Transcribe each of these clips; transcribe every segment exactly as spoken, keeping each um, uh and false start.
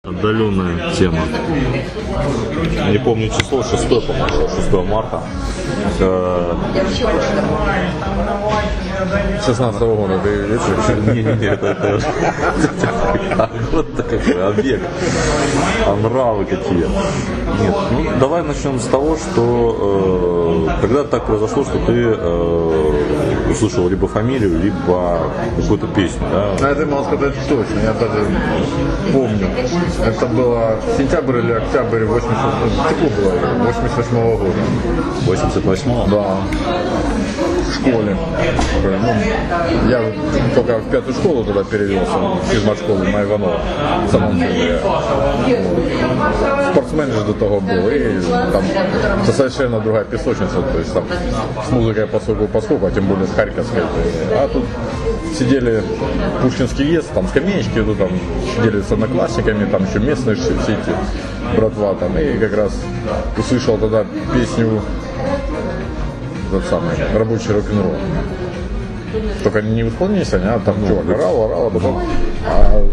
Отдаленная тема. Не помню число, шестое, по-моему, шестое марта. шестнадцатого года, ты видишь? Не, не, не, это, это вот такой объект. А нравы какие. Нет, ну давай начнем с того, что э, когда так произошло, что ты э, услышал либо фамилию, либо какую-то песню, да? А это могу сказать точно, я даже помню. Это было сентябрь или октябрь восемьдесят, тепло было, восемьдесят восьмого года. восемьдесят восьмого? Да. В школе. Ну, я только в пятую школу туда перевелся, в физмат-школу на Иванова. В самом деле. Вот. Спортсмен же до того был. И там совершенно другая песочница. То есть там с музыкой поскольку поскольку, а тем более с Харьковской. А тут сидели Пушкинский ЕС, там скамеечки, ну, там сидели с одноклассниками, там еще местные все эти братва там. И как раз услышал тогда песню тот самый рабочий рок-н-ролл. Только не в исполнении Саня, а там чувак орал, орал, а потом а...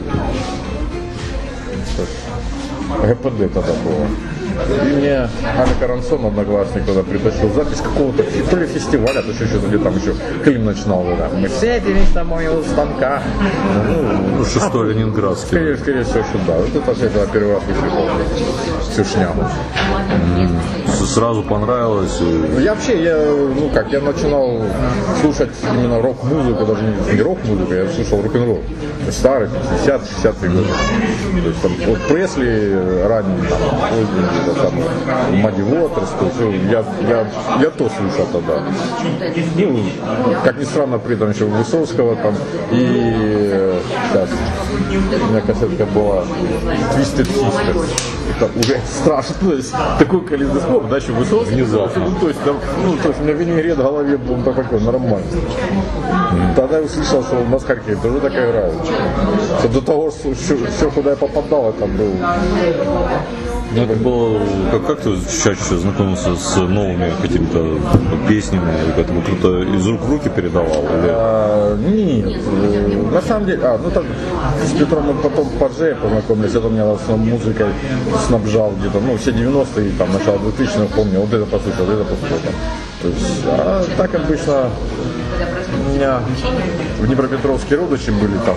ГПД тогда было. И мне Аля Карансон, одноклассник, туда притащил запись какого-то, то ли фестиваля, то еще что-то, где там еще Клим начинал. Да. Мы встретились с тобой у станка. Ну, шестой а, Ленинградский. Скорее, скорее всего, что да. Вот это я тогда первый раз услышал всю шнягу. Mm-hmm. Сразу понравилось? И... Я вообще, я, ну как, я начинал слушать именно рок-музыку, даже не, не рок-музыку, я слушал рок-н-ролл. Старый, пятидесятые годы. То есть там вот Пресли ранний, там, Мадди Уотерс, то есть я, я, я то слушал тогда. Ну, как ни странно, при этом еще Высоцкого там и сейчас у меня кассетка была Twisted Sister. Это уже страшно, то есть такой калейдоскоп, да, еще Высоцкий. Внезапно. Ну, то есть, там, ну, то есть у меня винегрет в голове был такой нормальный. Mm. Тогда я услышал, что у нас в Харькове тоже так играют. Что до того, что все, все, куда я попадал, это был. Ну, это было, как, как ты чаще знакомился с новыми какими-то песнями, или как-то кто-то из рук в руки передавал? Или... А, нет, на самом деле, а, ну так, с Петром мы потом позже познакомились, это меня с музыкой снабжал где-то, ну, все девяностые, там, начало двухтысячных, помню, вот это послушал, вот это послушал. То есть, а так обычно у меня в Днепропетровске родичи были там,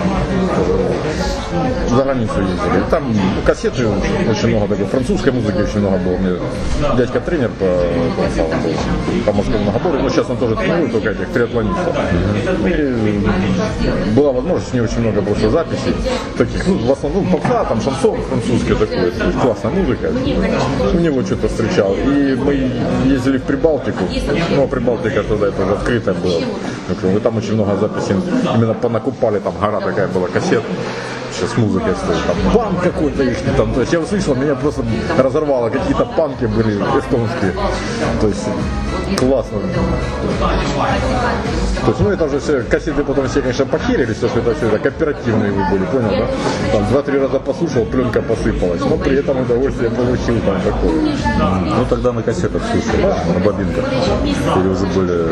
ну, за границу ездили. Там ну, кассеты очень много такой, французской музыки очень много было. Мне дядька тренер по, по, по Москве многобору, но сейчас он тоже тренирует только этих триатлонистов. И была возможность, не очень много просто записей таких, ну, в основном попса, там шансон французский такой, классная музыка. У него что-то встречал. И мы ездили в Прибалтику, ну, Прибалтика тогда это уже открытая была. И там очень много записей именно понакупали, там гора такая была, кассет. Сейчас музыка стоит, там панк какой-то их там, то есть я услышал, меня просто разорвало, какие-то панки были эстонские, то есть классно. То есть, ну это уже все, кассеты потом все, конечно, похерились, то что это все это кооперативные вы были, понял, да? Там два-три раза послушал, пленка посыпалась, но при этом удовольствие получил там такое. Ну тогда на кассетах слушали, да, на бобинках, или уже были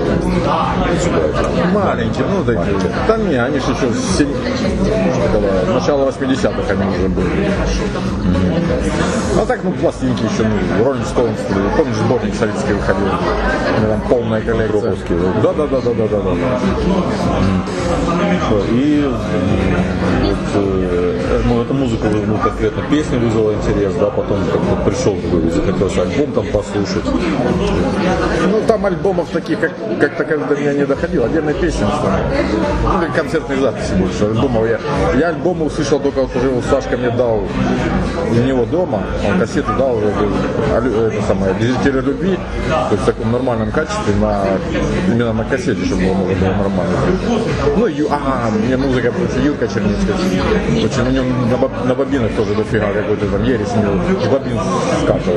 маленькие, ну такие, там не, они же еще с начала восьмидесятых они уже были. Mm-hmm. А так, ну, пластинки еще, ну, Rolling Stones, помнишь, сборник советский выходил, там полная коллекция. Да, да, да, да, да, да, да. Mm-hmm. И вот, ну, эта музыка, ну, конкретно песня вызвала интерес, да, потом как-то пришел, захотелось альбом там послушать. Ну, там альбомов таких, как, как таковых до меня не доходило, отдельные песни, ну, концертные записи больше, альбомов я, я альбомы услышал только вот уже вот Сашка мне дал у него дома, он кассеты дал, это самое, «Дезертиры любви», то есть в таком нормальном качестве, на, именно на кассете, чтобы было, можно было нормально. Ну, ю, ага, мне музыка, Юрка Черницкая, очень, у него на, на бобинах тоже дофига какой-то там ересь, у него с бобин скатывает.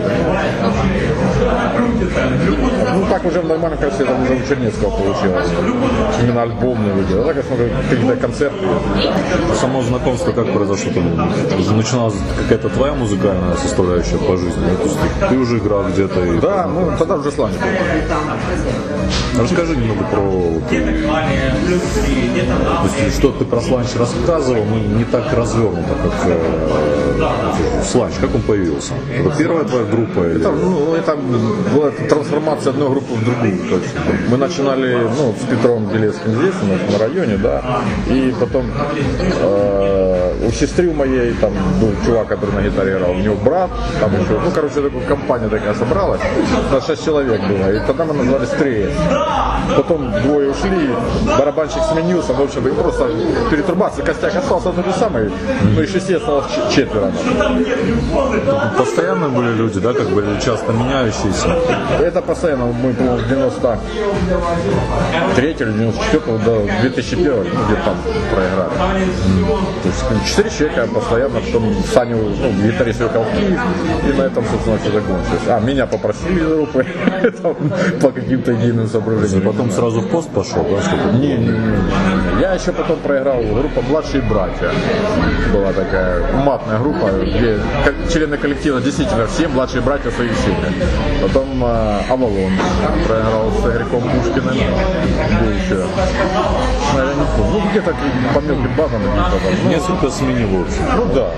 Ну, так уже в нормальном качестве, там уже у Черницкого получилось, именно альбомный видео, так я смотрю, какие-то концерты. Само знакомство как произошло? Начиналась какая-то твоя музыкальная составляющая по жизни? То есть ты, ты уже играл где-то? И... Да, ну тогда уже сланч был. Расскажи немного про... Вот, то есть, что ты про сланч рассказывал, но не так развернуто, как э, Сланч, как он появился? Это первая твоя группа? Или... Это, ну, это была трансформация одной группы в другую. Точно. Мы начинали ну, с Петром Белецким здесь, у нас на районе, да, и потом э, у сестры моей там был чувак, который на гитаре играл, у него брат, там еще, ну, короче, такая компания такая собралась, на шесть человек было, и тогда мы назвали Стрей. Потом двое ушли, барабанщик сменился, в общем, просто перетрубация, костяк остался тот же самый, ну и шестей осталось четверо. Постоянно были люди, да, как бы часто меняющиеся? Это постоянно, мы, по-моему, с девяносто третьего или девяносто четвёртого до две тысячи первого ну, где-то там проиграли. То есть четыре человека постоянно, потом Саню, ну, гитарист уехал в Киев, и на этом, собственно, все закончилось. А, меня попросили из группы по каким-то единым соображениям. Потом сразу в пост пошел, да? Не, не, не. Я еще потом проиграл группа «Младшие братья». Была такая матная группа, где члены коллектива действительно все младшие братья своих семьи. Потом э, Авалон проиграл с Игорьком Пушкиным. Где еще? Наверное, не помню. Ну, где-то по мелким базам. Ну, несколько сменил, в общем. Ну, да.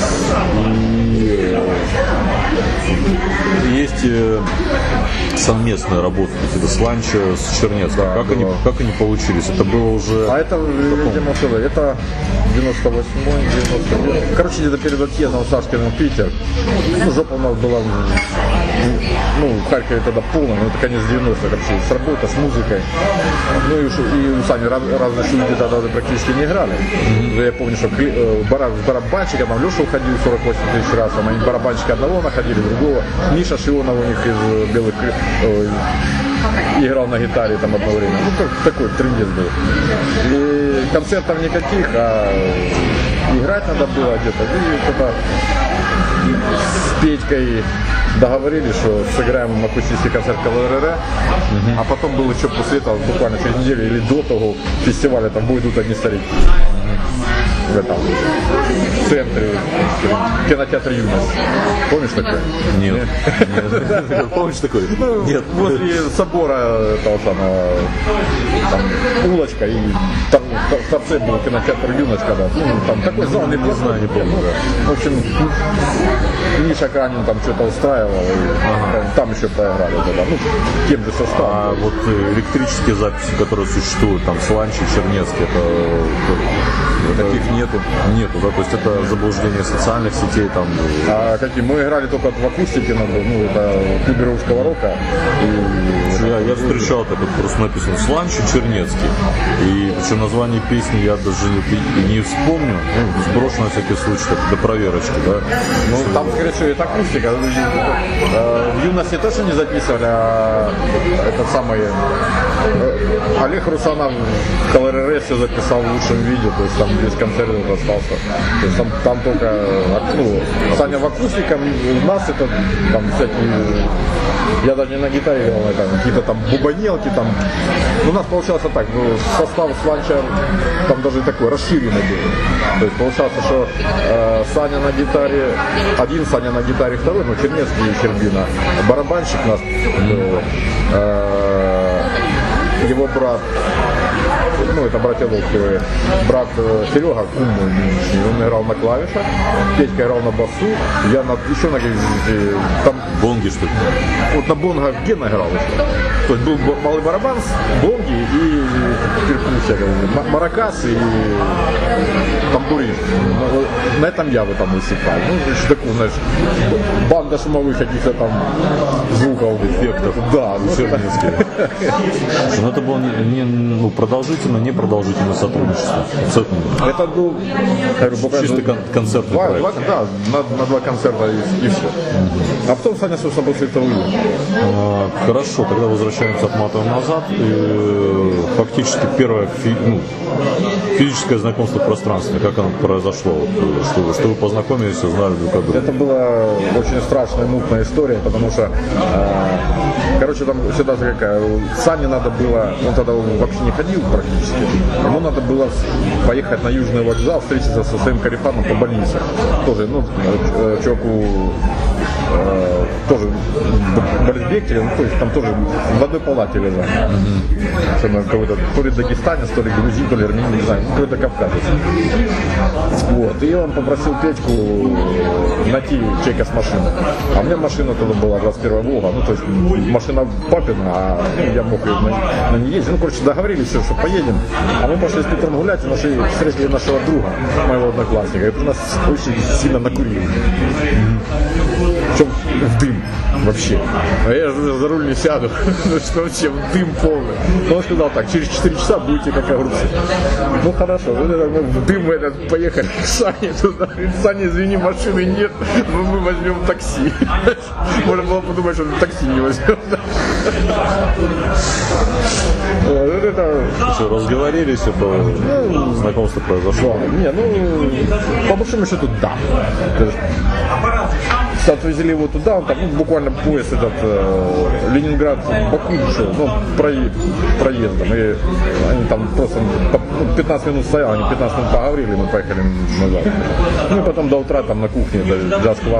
И есть э, совместная работа какие-то с Ланча, с Чернецким. Да, как, они, как они получились? Это было уже... А это, видимо, это девяносто восьмой, девяносто девятый. Короче, где-то перед отъездом Сашкиным в Питер. Ну, жопа у нас была, ну, в Харькове тогда полная, но это конец девяностых вообще, с работой, с музыкой. Ну, и, и у Сани раз, разные шутки тогда уже практически не играли. Mm-hmm. Я помню, что бара, барабанщика, там Леша уходил сорок восемь тысяч раз, там они барабанщика одного находили, другого. Миша Шионов у них из белых э, играл на гитаре там одно время. Ну, как, такой трындец был. И концертов никаких, а играть надо было где-то. И тогда с Петькой договорились, что сыграем акустический концерт КВРР, uh-huh. А потом был еще после этого, буквально через неделю или до того фестиваля, там будут одни старики. Uh-huh. В этом в центре кинотеатр «Юность». Помнишь такое? Нет. Нет. Помнишь такое? Нет. Возле собора этого самого, там улочка, и там в торце был кинотеатр «Юность», когда, ну, там такой зал, не знаю, не помню. В общем, Миша Канин там что-то устраивал, и ага. там, там еще поиграли тогда, ну, тем же составом. А вот электрические записи, которые существуют, там, с Ланчи, Чернецкий, это, это таких нету? Нету, да, то есть это заблуждение социальных сетей, там. А какие? Мы играли только в акустике, ну, это клубе русского рока. И... Я, я встречал так, вот просто написано с Ланчи, Чернецкий, и причем название песни я даже не, не вспомню, ну, сброшу на всякий случай, так, до проверочки, да. Ну, там, скорее всего, это акустика. В «Юности» точно не записывали, а этот самый Олег Русанов в КВРР все записал в лучшем виде, то есть там без концертов остался. То есть там, там только, ну, Саня в акустике, у нас это там всякие, я даже не на гитаре играл, там, какие-то там бубанелки там. У нас получалось так, ну, состав с Ланча там даже такой расширенный был. То есть получалось, что э, Саня на гитаре, один Саня на гитаре, второй, ну, Чернецкий и Щербина. Барабанщик у нас был, э, его брат, ну, это братья Волковые, брат э, Серега, он играл на клавишах, Петька играл на басу, я на, еще на э, там... Бонги, что ли? Вот на бонгах Гена играл еще. То есть был малый барабан, бонги и перкуссия, маракас и тамбурин. На этом я бы там выступал. Ну, значит, такую, знаешь, банда шумовых каких-то там звуков, эффектов. Да, ну, Чернецкий. Но это было не, не, ну, продолжительно, не продолжительное сотрудничество. Это был чисто кон- концертный два, проект. Два, да, на, на два концерта и, и все. А потом Саня, собственно, был световый. А, хорошо, тогда возвращаемся, отматываем назад. И, фактически первое фи, ну, физическое знакомство в пространстве, как оно произошло? Вот, что, вы, что вы познакомились, узнали друг о друге? Это была очень страшная, мутная история, потому что, э, короче, там ситуация какая. Сане надо было, он тогда вообще не ходил практически, ему надо было поехать на Южный вокзал, встретиться со своим корефаном по больнице. Тоже, ну, чуваку э, тоже Борисбектере, ну, то есть там тоже в одной палате лежал. Mm-hmm. Какой-то, то ли Дагестане, то ли Грузин, то ли Армения, не знаю, какой-то кавказец. Вот. И он попросил Петьку найти чека с машиной. А у меня машина тогда была двадцать первая Волга, ну то есть машина папина, а ну, я мог ее на, на ней ездить. Ну, короче, договорились все, что поедем. А мы пошли с Петром гулять и нашли, встретили нашего друга, моего одноклассника. Это нас очень сильно накурили. Причем в дым вообще. А я же за руль не сяду. Ну что вообще, в дым полный. Но он сказал так, через четыре часа будете как огурцы. Ну хорошо, мы в дым этот поехали к Сане туда. Саня, извини, машины нет, но мы возьмем такси. Можно было подумать, что такси не возьмем. Вот это... Что, разговорились, это ну, знакомство произошло? Не, ну, по большому счету, да. Отвезли его туда, он там, ну, буквально поезд этот э, Ленинград-Баку шел, ну, проезд, проездом. И они там просто ну, пятнадцать минут стояли, они пятнадцать минут поговорили, мы поехали назад. Ну и потом до утра там на кухне джаз-квас.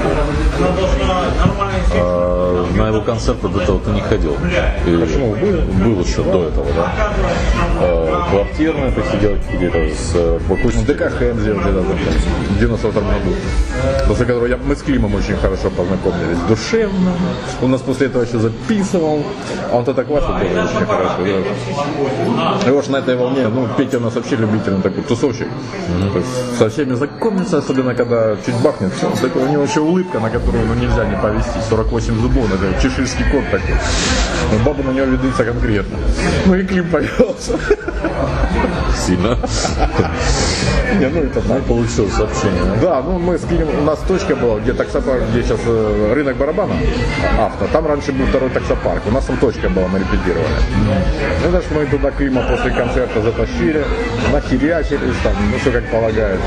А, на его концерты до этого ты не ходил? И почему? Был? Был еще да. До этого, да? А, квартирные посидел где-то с Бакусом. ДК ХМ сделал где-то в девяносто втором году. После которого я, мы с Климом очень хорошо познакомились, душевно. Он нас после этого еще записывал, а он тогда квасил тоже очень хорошо. Да. И уж на этой волне, ну, Петя у нас вообще любитель, он такой тусовщик. Mm-hmm. То есть со всеми знакомится, особенно когда чуть бахнет. Такой, у него еще улыбка, на которую ну, нельзя не повести. сорок восемь зубов, это чеширский кот такой. Но баба на него ведутся конкретно. Ну и Клим повелся. Сильно. Не, ну это так. Получил сообщение. Да, ну мы с Климом, у нас точка была, где таксопарк, где сейчас э, рынок барабана, авто. Там раньше был второй таксопарк. У нас там точка была, мы репетировали. Ну даже мы туда Клима после концерта затащили, нахерячились там, ну все как полагается.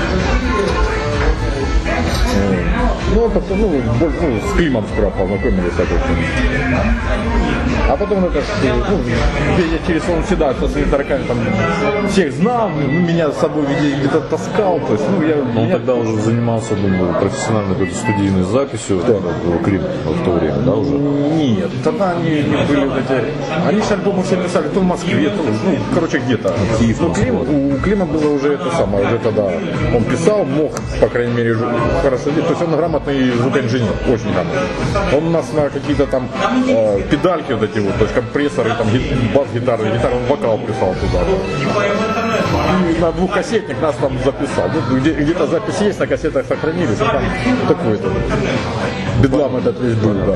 Ну, потом, ну, ну, с Климом скоро познакомились, так очень. А потом это, ну, я через он всегда со своими тараками там всех знал, ну, меня с собой где-то таскал, то есть, ну, я... Он меня... тогда уже занимался, думаю, профессиональной какой-то студийной записью, да, Клим в то время, да, уже? Нет, тогда они не были вот эти... Они же альбомы все писали, то в Москве, то, ну, короче, где-то. Киев, ну, Клим, у Клима было уже это самое, уже тогда он писал, мог, по крайней мере, хорошо делать, то есть он грамотный звукоинженер, очень грамотный. Он у нас на какие-то там э, педальки вот эти вот, то есть компрессоры, там бас-гитары, гитары, он вокал писал туда. И на двухкассетник нас там записал. Ну, где, где-то запись есть, на кассетах сохранились, а там такой-то. Бедлам этот весь был, да.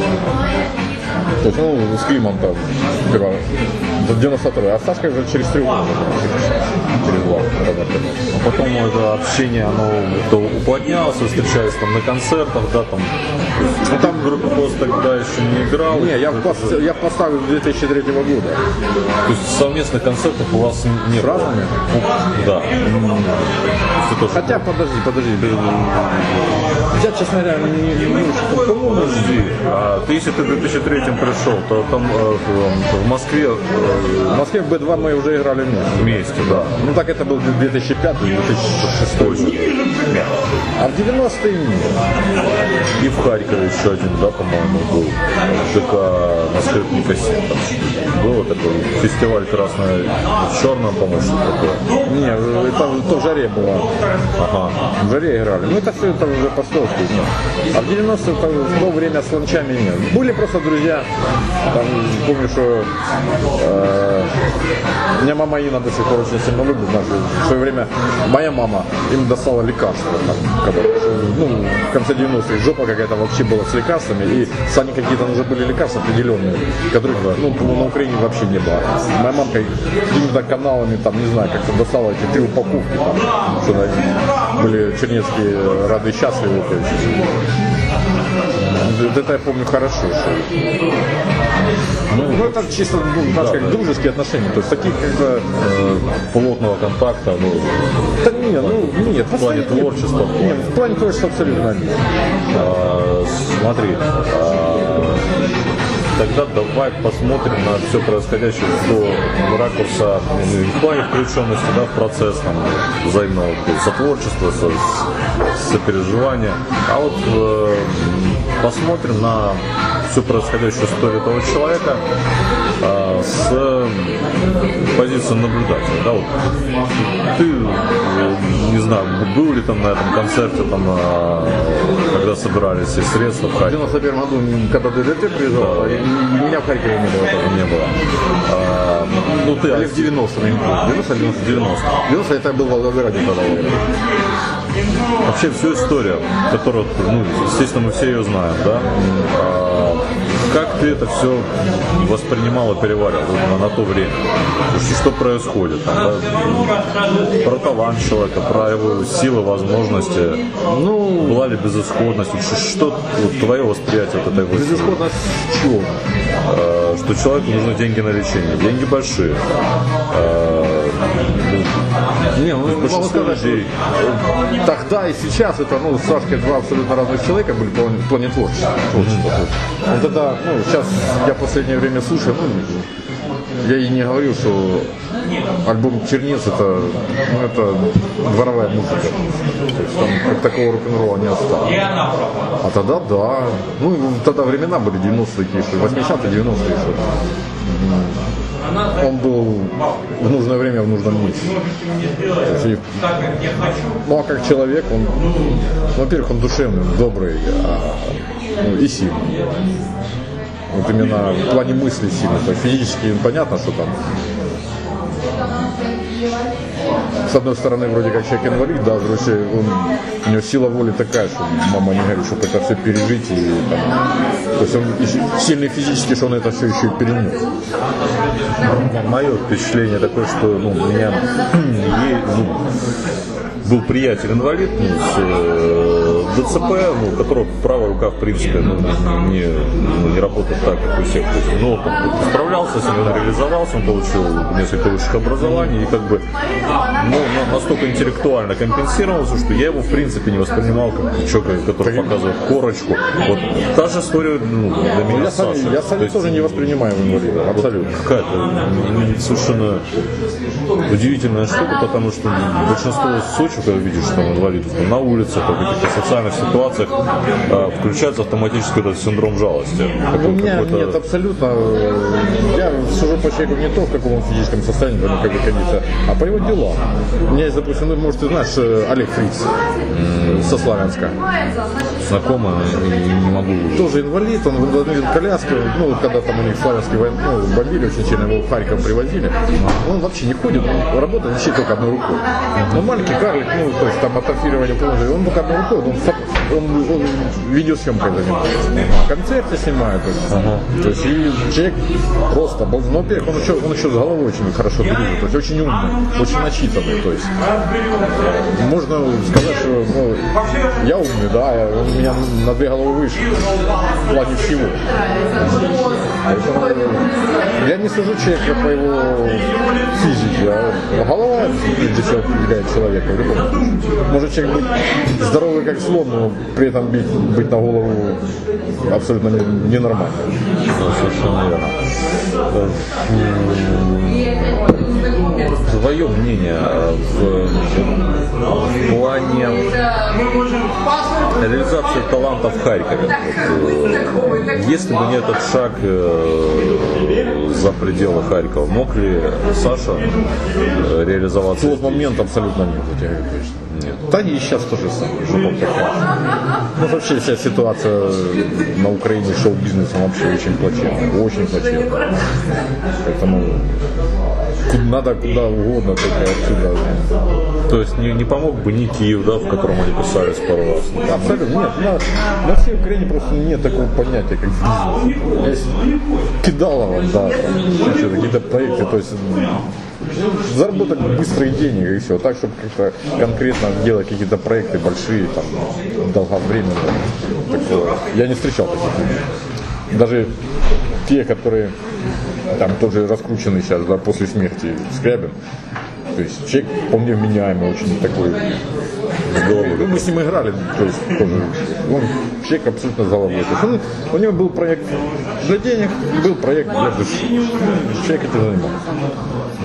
То есть, ну, с Климом там сперва в девяносто второй, а Сашка уже через три года. Через два. А потом это общение, оно то уплотнялось, встречались там на концертах, да, там. Ну, там группа просто тогда еще не играл. Не, я в, пост, я в поставил две тысячи третьего года. То есть совместных концертов у вас не было? Разными? Ну, да. Хотя, подожди, подожди. Я, честно говоря, не, не, не очень. Подожди. А ты, если ты в две тысячи третьем пришел, то там э, в Москве... Э, в Москве в бэ два мы уже играли вместе. Вместе, да. Ну так это был две тысячи пятый - две тысячи шестой. Да. А в девяностые нет. И в Харькове еще один, да, по-моему, был. ДК Москвы Кассета. Был такой фестиваль красный в черном, по-моему, такое. Не, это то в жаре было. Ага. В жаре играли. Ну это все это уже постовки. А в девяностых в то время с ланчами нет. Были просто друзья. Там, помню, что э, меня мама Инна до сих пор очень сильно любит. Знаешь, в свое время моя мама им достала лекарства. Там, когда, ну, в конце девяностых жопа какая-то вообще была с лекарствами. И сами какие-то уже были лекарства определенные, которых ну, на Украине вообще не было. Моя мамка какими-то каналами, там, не знаю, как-то достала эти три упаковки. Там, что были чернецкие рады и счастливы. Это я помню хорошо. Что... Ну, ну, это чисто, ну, да, как да. дружеские отношения, то есть таких как-то э, плотного контакта. Ну, да нет, ну нет, в плане творчества. Нет, в плане творчества абсолютно нет. А, смотри, а, тогда давай посмотрим на все происходящее с ракурса в плане включенности, да, в процесс там, взаимного сотворчества, со, сопереживание. А вот э, посмотрим на всю происходящую историю этого человека э, с позиции наблюдателя. Да, вот. Ты, э, не знаю, был ли там на этом концерте, там, э, когда собирались все средства в В Харькове? девяносто первом году, когда ДДТ приезжал, да. и меня в Харькове не было. Тоже. Не было. А, ну ты Или в девяностом, я не помню. девяносто или девяносто? девяносто это был в Волгограде тогда. вообще всю историю, которую, ну, естественно, мы все ее знаем, да? А, как ты это все воспринимал и переваривал на, на то время? Что, что происходит? Там, да? Про талант человека, про его силы, возможности. Ну, была ли безысходность? Что, что вот, твое восприятие от этой высоты? Безысходность чего? А, что человеку нужны деньги на лечение. Деньги большие. А, Не, ну, могу сказать, людей. что тогда и сейчас это, ну, с Сашкой два абсолютно разных человека были в плане творчества. творчества. Он тогда, ну, сейчас я в последнее время слушаю, ну, я и не говорил, что альбом «Чернец» это, ну, это дворовая музыка. То есть там как такого рок-н-ролла не осталось. А тогда да. Ну, тогда времена были девяностые, восьмидесятые, девяностые еще. Он был в нужное время в нужном месте. И, ну а как человек, он, ну, во-первых, он душевный, добрый, а, ну, и сильный. Вот именно в плане мысли сильный. То есть физически понятно, что там с одной стороны, вроде как человек инвалид, да, с другой, он, у него сила воли такая, что мама не говорит, чтобы это все пережить. И, там, то есть он еще, сильный физически, что он это все еще и перенес. Мое впечатление такое, что, ну, у меня ну, был приятель инвалид, ну, с э, ДЦП, ну, у которого правая рука, в принципе, ну, не, ну, не работает так, как у всех. То есть, ну, он справлялся с ним, он реализовался, он получил несколько высших образований и как бы, ну, настолько интеллектуально компенсировался, что я его в принципе не воспринимал как человека, который показывает корочку. Вот та же история, ну, для меня. Я сами, я сами тоже есть, не воспринимаю инвалида, абсолютно. Какая-то совершенно удивительная штука, потому что большинство случаев, когда видишь, что он инвалид на улицах, в каких-то социальных ситуациях, а, включается автоматически этот синдром жалости. У меня нет, абсолютно. Я сужу по человеку не то, в каком он физическом состоянии, как бы кондиция, а по его делам. У меня есть, допустим, ну, может, ты знаешь, Олег Фриц mm. со Славянска. Знакомый, не могу. Тоже инвалид, он инвалид коляску, ну, когда там у них славянские войны, ну, бомбили очень сильно, его в Харьков привозили. Он вообще не ходит, он работает вообще только одной рукой. Он маленький карлик, ну, то есть там атрофирование полностью, он только одной рукой, он, он, он видеосъемкой занимается. Концерты снимает. То есть, ага. То есть и человек просто, ну, во-первых, он еще, он еще с головой очень хорошо дружит, то есть очень умный, очень начитанный. То есть можно сказать, что, ну, я умный, да, он меня на две головы выше в плане всего. Поэтому я не сужу человека по его физике, а голова прежде всего определяет человека. Может человек быть здоровый как слон, но при этом быть, быть на голову абсолютно ненормально. Совершенно верно. Твое мнение в, в плане реализации таланта в Харькове. Вот, если бы не этот шаг э, за пределы Харькова, мог ли Саша э, реализоваться? В тот момент абсолютно нет, я говорю точно. Нет. Да и сейчас тоже самое. Ну, вообще вся ситуация на Украине с шоу-бизнесом вообще очень плачевная. Очень плачевная. Поэтому надо куда угодно, только отсюда. То есть не, не помог бы ни Киев, да, в котором они писались пару раз? Абсолютно нет. На, на всей Украине просто нет такого понятия, как бизнес. Есть кидалово, да, там, какие-то проекты, то есть заработать быстрые деньги и все. Так, чтобы как-то конкретно делать какие-то проекты большие, там, долговременные. Такое. Я не встречал таких. Даже те, которые там тоже раскручены сейчас, да, после смерти Скрябин. То есть человек вполне вменяемый, очень такой с головой. Ну, мы с ним играли, то есть тоже. Он человек абсолютно с головой. То есть он, у него был проект для денег, был проект для души. Человек этим занимался.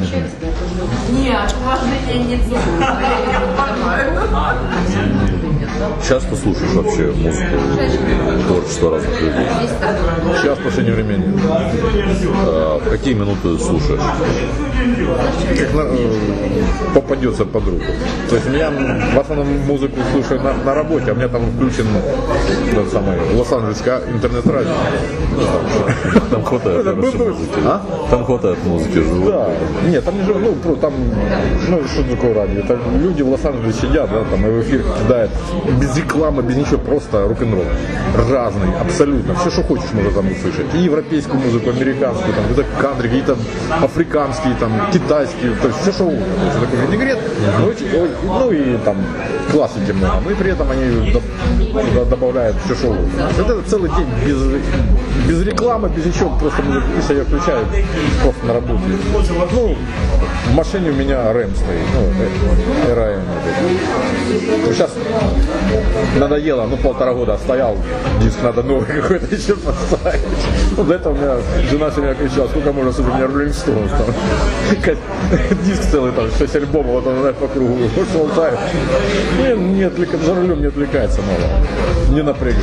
Нет, у вас нет, нет, нет. Часто слушаешь вообще музыку, творчество разных людей? Сейчас в последнее время нет. А в какие минуты слушаешь? Как на, э, попадется под руку. То есть меня в основном музыку слушаю на, на работе, а у меня там включен тот самый Лос-Анджелесское интернет-радио. Там хватает музыки. А? Там хватает музыки живой. Да. Нет, там не живут, ну, про- там, ну, что такое радио? Это люди в Лос-Анджелесе сидят, да, там, и в эфир кидают без рекламы, без ничего, просто рок-н-ролл. Разный, абсолютно. Все, что хочешь, можно там услышать. И европейскую музыку, американскую, там, какие-то кантри, какие-то африканские, там, китайские, то есть все, что угодно. То есть такой винегрет, ну, и- ну, и там классики много. Ну, и при этом они до- туда добавляют все, что угодно. Это целый день без, без рекламы, без ничего, просто музыку, если я включаю просто на работе. Ну, в машине у меня рэм стоит, ну, эр эм. Сейчас надоело, ну, полтора года стоял, диск надо новый какой-то еще поставить. Ну, до этого у меня жена все время кричала, сколько можно слушать, у меня Rolling Stones там. Диск целый, там, шесть альбомов, вот он знает, по кругу, больше болтает. Не, не отвлекается, за рулем не отвлекается мало, не напрягает.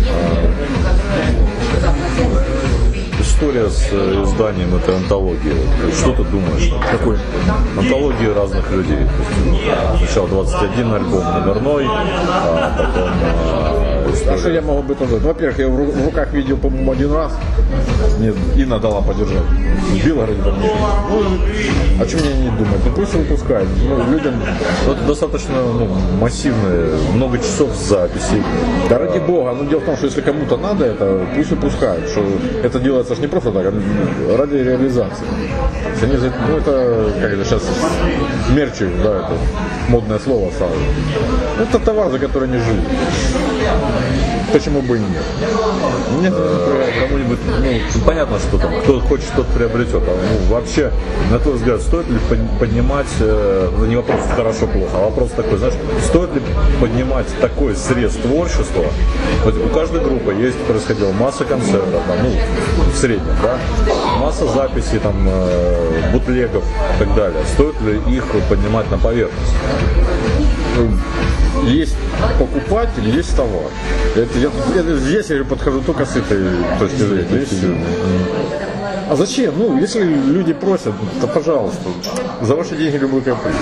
История с э, изданием этой антологии. Что ты думаешь? Какой? Антологии разных людей. То есть, сначала двадцать один альбом номерной, а потом э, А что история. я могу об этом сказать? Во-первых, я в ру- в руках видел, по-моему, один раз. Мне Инна дала подержать. В Белгороде там. Ну, а что мне не думать? Ну пусть выпускают. Ну, людям. Ну, это достаточно ну, массивные, много часов записей. Да ради бога. Ну дело в том, что если кому-то надо это, пусть выпускают. Что это делается ж не просто так, а ради реализации. Если они за- ну это, как это сейчас, мерчи, да, это модное слово стало. Это товар, за который они живут. Почему бы и нет? Нет, Кому-нибудь, ну, понятно, что там, кто хочет, тот приобретет. А ну, вообще, на твой взгляд, стоит ли под- поднимать, э, ну, не вопрос хорошо-плохо, а вопрос такой, знаешь, стоит ли поднимать такой срез творчества? Вот у каждой группы есть, происходила масса концертов, там, ну, в среднем, да, масса записей, там, э, бутлегов и так далее. Стоит ли их поднимать на поверхность? есть покупатель, есть товар. Это, я, я, здесь я подхожу только с этой точки зрения. И всё. А зачем? Ну, если люди просят, то пожалуйста. За ваши деньги любой каприз.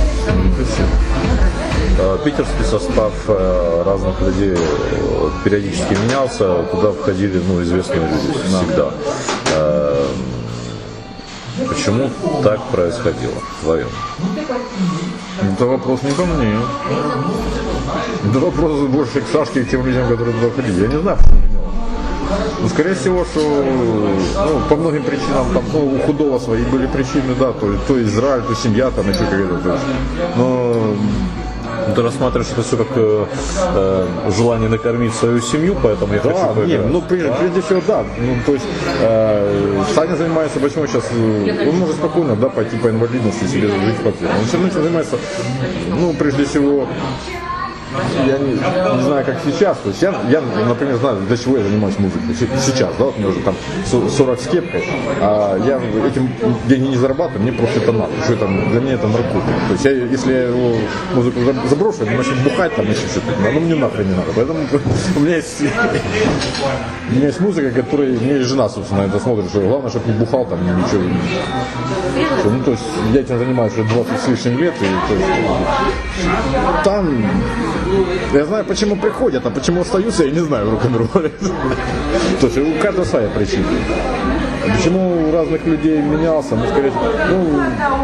Питерский состав э, разных людей э, периодически менялся, туда входили ну, известные люди всегда. Э, Почему так происходило вдвоем? Это вопрос не ко мне. Это вопрос больше к Сашке и к тем людям, которые туда ходили. Я не знаю, почему менялось. Ну, скорее всего, что ну, по многим причинам, там, ну, у Худого свои были причины, да, то, то Израиль, то семья, там еще какая-то. То есть, но Ты рассматриваешь это все как э, э, желание накормить свою семью, поэтому я да, хочу поиграть. нет, ну прежде, прежде всего, да. Ну, то есть э, Саня занимается, почему сейчас, э, он может спокойно, да, пойти по инвалидности себе жить в квартире. Он все равно этим занимается, ну, прежде всего, я не, не знаю, как сейчас. То есть я, я, например, знаю, для чего я занимаюсь музыкой. Сейчас, да, вот мне уже там сорок с кепкой, а я этим деньги не зарабатываю, мне просто это надо. Что это, для меня это наркотик. То есть я, если я его музыку заброшу, я начну бухать, там еще что-то. Ну мне нахрен не надо. Поэтому у меня есть, у меня есть музыка, которая, у меня есть жена, собственно, это смотрит, что главное, чтобы не бухал там, ничего. Что, ну, то есть я этим занимаюсь уже двадцать с лишним лет, и то есть, там я знаю, почему приходят, а почему остаются, я не знаю в рок-н-ролле. То есть у каждого своя причина. Почему у разных людей менялся, ну, скорее всего, ну,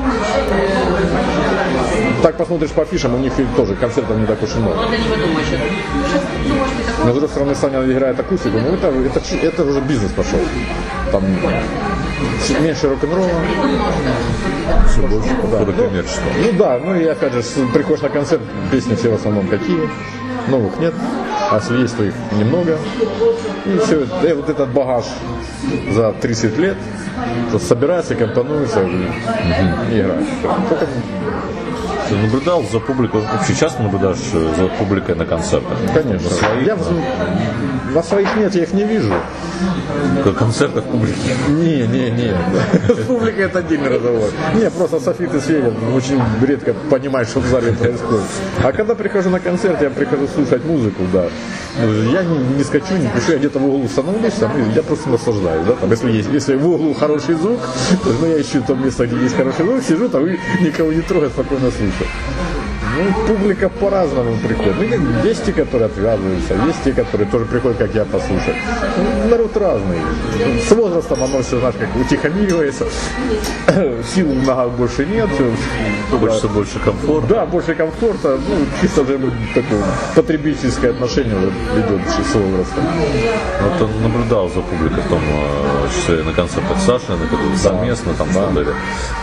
так посмотришь по афишам, у них тоже концертов не так уж и много. Но с другой стороны, Саня играет акустику, ну это, это, это уже бизнес пошел. Там меньше рок-н-ролла. Все больше походу да. коммерческого. Ну да, ну и опять же, приходишь на концерт, песни все в основном какие, новых нет, а если есть, то их немного. И все, и вот этот багаж за тридцать лет, что собирается, компонуется и играет. Только ты наблюдал за публикой, вообще часто наблюдаешь за публикой на концертах? Конечно. Своих, я на своих нет, я их не вижу. На концертах публики? Не, не, не. С публикой это отдельный разговор. Не, просто софиты светят, очень редко понимаешь, что в зале происходит. А когда прихожу на концерт, я прихожу слушать музыку, да. Я не, не скачу, не пишу, я где-то в углу становлюсь, там, я просто наслаждаюсь, да, там, если есть, если в углу хороший звук, то, ну, я ищу то место, где есть хороший звук, сижу там и никого не трогаю, спокойно слушаю. Ну, публика по-разному приходит. Ну, есть те, которые отвязываются, есть те, которые тоже приходят, как я, послушать. Ну, народ разный. С возрастом оно все, знаешь, как утихомиривается. Сил в ногах больше нет. Хочется больше комфорта. Да, больше комфорта. Ну, чисто уже такое потребительское отношение уже идет с возрастом. Вот он наблюдал за публикой в том числе на концертах Саши, на которых совместно там смотрели.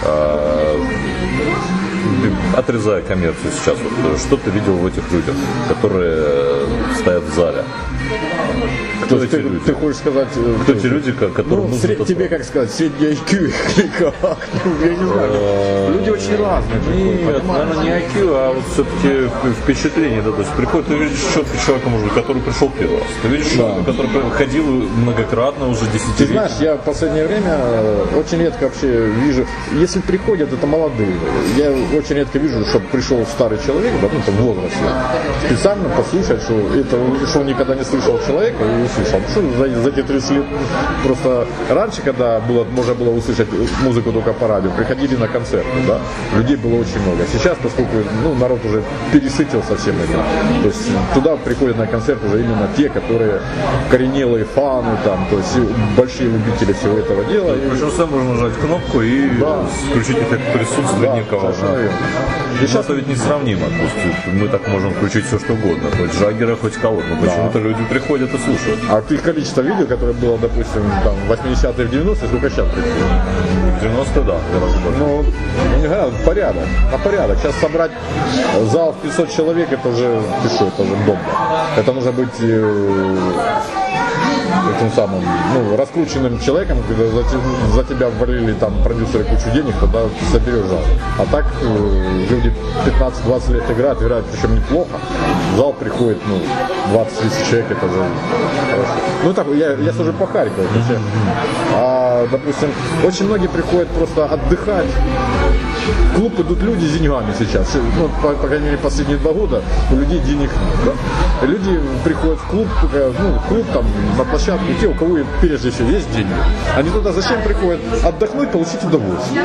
Отрезая коммерцию сейчас, вот, что ты видел в этих людях, которые стоят в зале? Кто эти ты, люди? Ты хочешь сказать... Кто эти люди, которые... Ну, сред... тебе, как сказать, средний ай кью или как? Я не знаю. Люди очень разные. Нет, наверное, не ай кью, а вот все-таки впечатление. Да, то есть приходит, ты видишь четко человека, может быть, который пришел первый раз. Ты видишь человека, который ходил многократно уже десятилетия. Ты знаешь, я в последнее время очень редко вообще вижу... Если приходят, это молодые. Я очень редко вижу, чтобы пришел старый человек, да, ну, там, в возрасте, специально послушать, что, это, что он никогда не слышал человека и услышал. Что за, за эти тридцать лет просто раньше, когда было, можно было услышать музыку только по радио, приходили на концерты, да, людей было очень много. Сейчас, поскольку ну, народ уже пересытился всем этим, то есть туда приходят на концерт уже именно те, которые коренелые фаны, там, то есть большие любители всего этого дела. Причем сам можно нажать кнопку и да. включить эффект присутствия да, некого. И сейчас это ведь несравнимо. То есть мы так можем включить все что угодно, хоть Джаггера, хоть кого-то. Но да. почему-то люди приходят и слушают. А ты количество видео, которое было, допустим, там, в восьмидесятые, в девяностые, сколько сейчас приходит? В девяностые, да. Ну, не говорят, порядок. На порядок. Сейчас собрать зал в пятьсот человек, это уже, ты что, это уже бомба. Это нужно быть э, этим самым, ну, раскрученным человеком, когда за, за тебя ввалили там продюсеры кучу денег, тогда соберешь зал. А так э, люди пятнадцать-двадцать лет играют, играют причем неплохо. В зал приходит, ну, двадцать-тридцать человек, это же хорошо. Ну так, я, я сужу по Харькову. А, допустим, очень многие приходят просто отдыхать. В клуб идут люди с деньгами сейчас. Ну, по, по крайней мере, последние два года у людей денег нет. Да? Люди приходят в клуб, ну, в клуб там, на площадку, те, у кого прежде всего есть деньги. Они туда зачем приходят? Отдохнуть, получить удовольствие.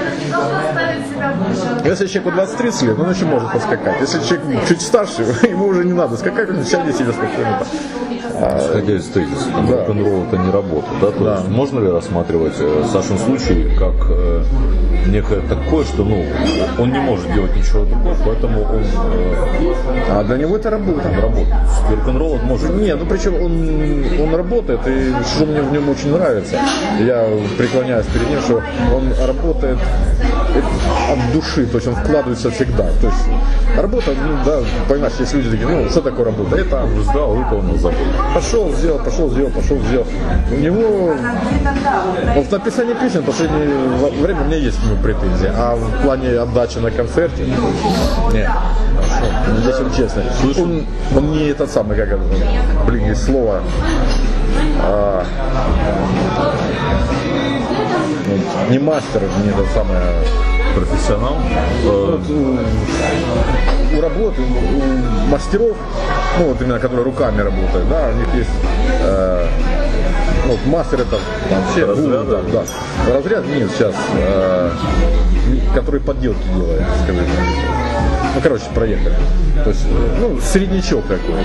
Если человеку двадцать-тридцать лет, он еще может поскакать. Если человек чуть старше, ему уже не надо скакать, он сядет себе спокойно. Исходя из тезиса, да. Рок-н-ролл это не работа, да? То да. есть можно ли рассматривать э, Сашин случай как э, некое такое, что ну, он не может делать ничего другого, поэтому он... Э, а для него это работа. Он работает. Рок-н-ролл он может... Нет, ну причем он, он работает, и что мне в нем очень нравится, я преклоняюсь перед ним, что он работает от души, то есть он вкладывается всегда. То есть работа, ну да, понимаешь, есть люди такие, ну что такое работа? Это сдал, выполнил, забыл. Пошел, сделал, пошел, сделал, пошел, сделал. У него в написании песен в последнее время у меня есть к нему претензии, а в плане отдачи на концерте нет. Здесь он честный. Он, он не этот самый, как это, блин, есть слово. А, вот, не мастер, не это самое. Профессионал? Вот, у, у работы, у мастеров, ну вот именно, которые руками работают, да, у них есть э, вот, мастер это вообще разряд, да, да. Разряд нет сейчас, э, который подделки делает, скажи. Ну, короче, проехали. То есть, ну, среднячок такой.